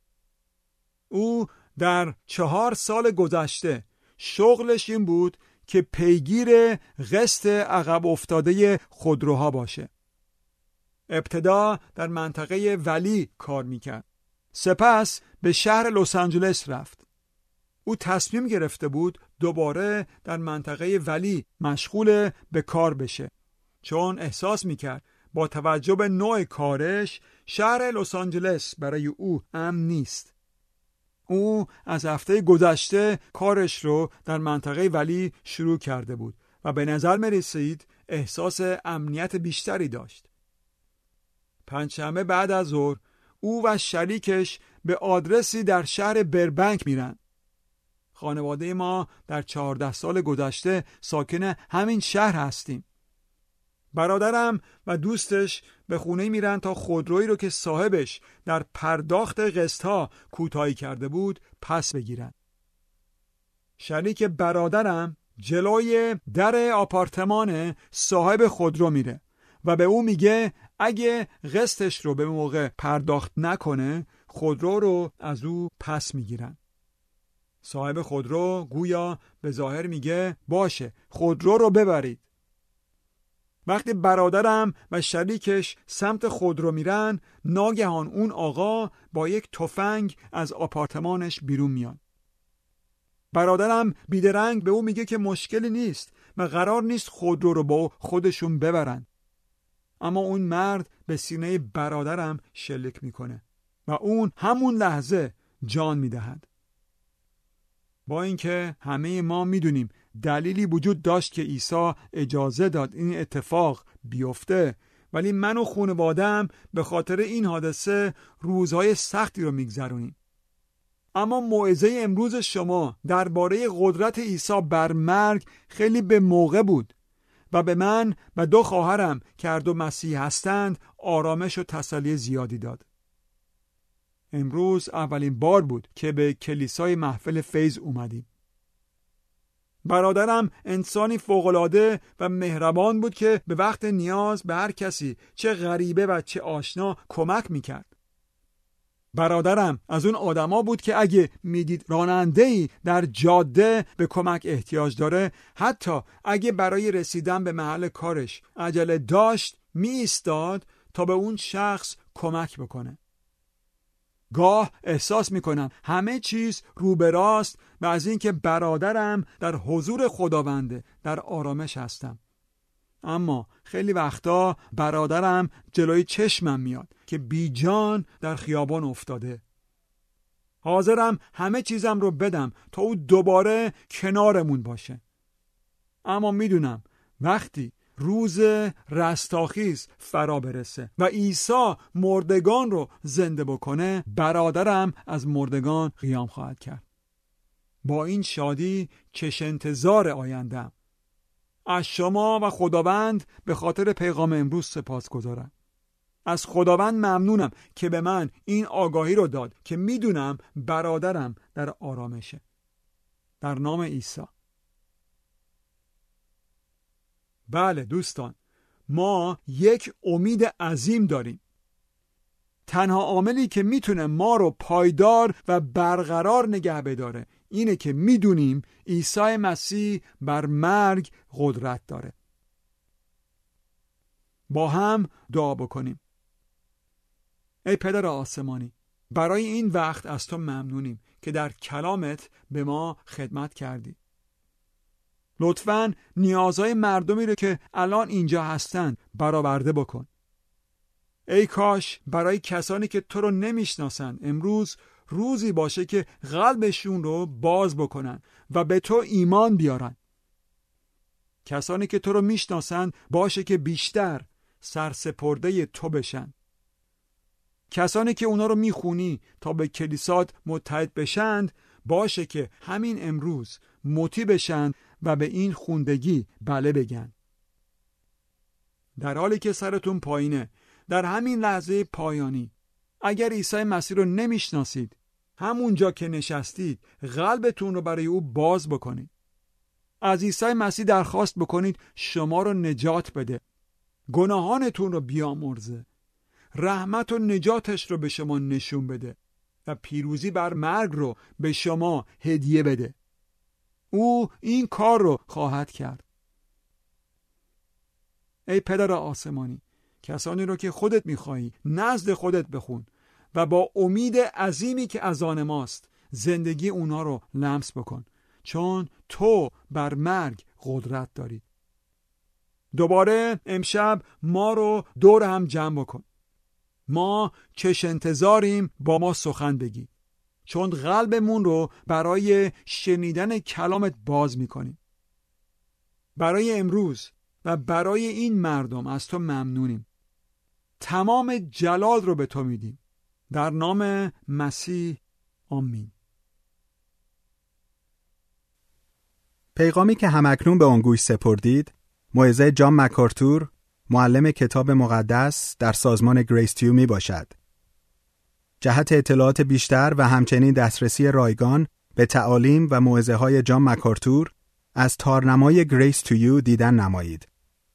او در 4 سال گذشته شغلش این بود که پیگیر قسط عقب افتاده خودروها باشه. ابتدا در منطقه ولی کار میکرد. سپس به شهر لس آنجلس رفت. او تصمیم گرفته بود دوباره در منطقه ولی مشغول به کار بشه، چون احساس میکرد با توجه به نوع کارش شهر لس آنجلس برای او امن نیست. او از هفته گذشته کارش رو در منطقه ولی شروع کرده بود و به نظر می رسید احساس امنیت بیشتری داشت. پنجشنبه بعد از ظهر او و شریکش به آدرسی در شهر بربنک میرن. خانواده ما در 14 سال گذشته ساکن همین شهر هستیم. برادرم و دوستش به خونه میرن تا خودرویی رو که صاحبش در پرداخت قسط‌ها کوتاهی کرده بود پس بگیرن. شریک برادرم جلوی در آپارتمان صاحب خودرو میره و به او میگه اگه قسطش رو به موقع پرداخت نکنه خودرو رو از او پس میگیرن. صاحب خودرو گویا به ظاهر میگه باشه خودرو رو ببرید. وقتی برادرم و شریکش سمت خودرو میرن، ناگهان اون آقا با یک تفنگ از آپارتمانش بیرون میاد. برادرم بیدرنگ به او میگه که مشکلی نیست و قرار نیست خودرو رو با خودشون ببرن. اما اون مرد به سینه برادرم شلیک میکنه و اون همون لحظه جان میدهد. با اینکه همه ما میدونیم دلیلی وجود داشت که عیسی اجازه داد این اتفاق بیفته، ولی من و خانواده‌ام به خاطر این حادثه روزهای سختی رو میگذرونیم. اما موعظه امروز شما درباره قدرت عیسی بر مرگ خیلی به موقع بود و به من و 2 خواهرم که هر دو مسیح هستند آرامش و تسلی زیادی داد. امروز اولین بار بود که به کلیسای محفل فیض اومدیم. برادرم انسانی فوق‌العاده و مهربان بود که به وقت نیاز به هر کسی چه غریبه و چه آشنا کمک میکرد. برادرم از اون آدما بود که اگه میدید راننده‌ای در جاده به کمک احتیاج داره، حتی اگه برای رسیدن به محل کارش عجله داشت، می ایستاد تا به اون شخص کمک بکنه. گاه احساس میکنم همه چیز رو به راست و از اینکه برادرم در حضور خداونده در آرامش هستم. اما خیلی وقتا برادرم جلوی چشمم میاد که بی جان در خیابان افتاده. حاضرم همه چیزم رو بدم تا او دوباره کنارمون باشه. اما میدونم وقتی روز رستاخیز فرا برسه و عیسی مردگان رو زنده بکنه، برادرم از مردگان قیام خواهد کرد. با این شادی چش انتظار آیندم. از شما و خداوند به خاطر پیغام امروز سپاسگزارم. از خداوند ممنونم که به من این آگاهی رو داد که میدونم برادرم در آرامشه. در نام عیسی. بله دوستان، ما یک امید عظیم داریم. تنها عاملی که میتونه ما رو پایدار و برقرار نگه بداره اینه که میدونیم عیسی مسیح بر مرگ قدرت داره. با هم دعا بکنیم. ای پدر آسمانی، برای این وقت از تو ممنونیم که در کلامت به ما خدمت کردی. لطفاً نیازهای مردمی رو که الان اینجا هستن برآورده بکن. ای کاش برای کسانی که تو رو نمیشناسن امروز روزی باشه که قلبشون رو باز بکنن و به تو ایمان بیارن. کسانی که تو رو میشناسن باشه که بیشتر سرسپرده تو بشن. کسانی که اونا رو میخونی تا به کلیسات متحد بشند باشه که همین امروز مطیع بشن و به این خوندگی بله بگن. در حالی که سرتون پایینه، در همین لحظه پایانی، اگر عیسی مسیح رو نمیشناسید، همونجا که نشستید قلبتون رو برای او باز بکنید. از عیسی مسیح درخواست بکنید شما رو نجات بده، گناهانتون رو بیامرزه، رحمت و نجاتش رو به شما نشون بده و پیروزی بر مرگ رو به شما هدیه بده. او این کار رو خواهد کرد. ای پدر آسمانی، کسانی رو که خودت میخوایی نزد خودت بخون و با امید عظیمی که از آن ماست زندگی اونا رو لمس بکن، چون تو بر مرگ قدرت داری. دوباره امشب ما رو دور هم جمع بکن. ما چش انتظاریم با ما سخن بگی، چون قلبمون رو برای شنیدن کلامت باز میکنیم. برای امروز و برای این مردم از تو ممنونیم. تمام جلال رو به تو میدیم. در نام مسیح آمین. پیغامی که همکنون به آن گوش سپردید، موعظه جان مکارتور، معلم کتاب مقدس در سازمان گریس تیو می باشد. جهت اطلاعات بیشتر و همچنین دسترسی رایگان به تعالیم و موعظه های جان مکارتور از تارنمای گریس تیو دیدن نمایید.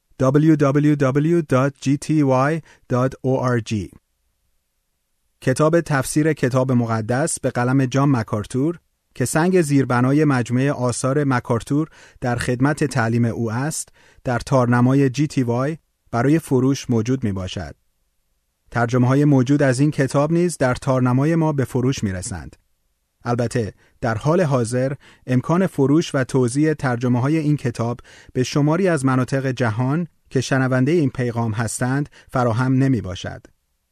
www.gty.org. کتاب تفسیر کتاب مقدس به قلم جان مکارتور که سنگ زیربنای مجموعه آثار مکارتور در خدمت تعلیم او است، در تارنمای GTY برای فروش موجود می باشد. ترجمه های موجود از این کتاب نیز در تارنمای ما به فروش می رسند. البته در حال حاضر امکان فروش و توزیع ترجمه های این کتاب به شماری از مناطق جهان که شنونده این پیغام هستند فراهم نمی باشد.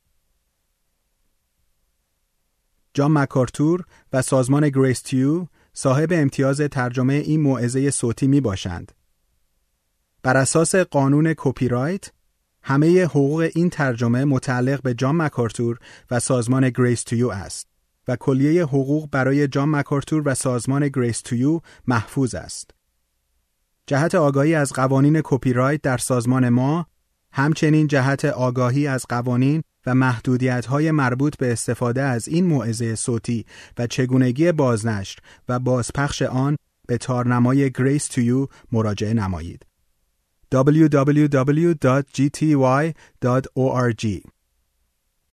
جان مکارتور و سازمان گریس تیو صاحب امتیاز ترجمه این موعظه صوتی می باشند. بر اساس قانون کپی رایت، همه حقوق این ترجمه متعلق به جان مکارتور و سازمان گریس تیو است و کلیه حقوق برای جان مکارتور و سازمان گریس تیو محفوظ است. جهت آگاهی از قوانین کپی رایت در سازمان ما، همچنین جهت آگاهی از قوانین و محدودیت‌های مربوط به استفاده از این موعظه صوتی و چگونگی بازنشر و بازپخش آن به تارنمای گریس تیو مراجعه نمایید. www.gty.org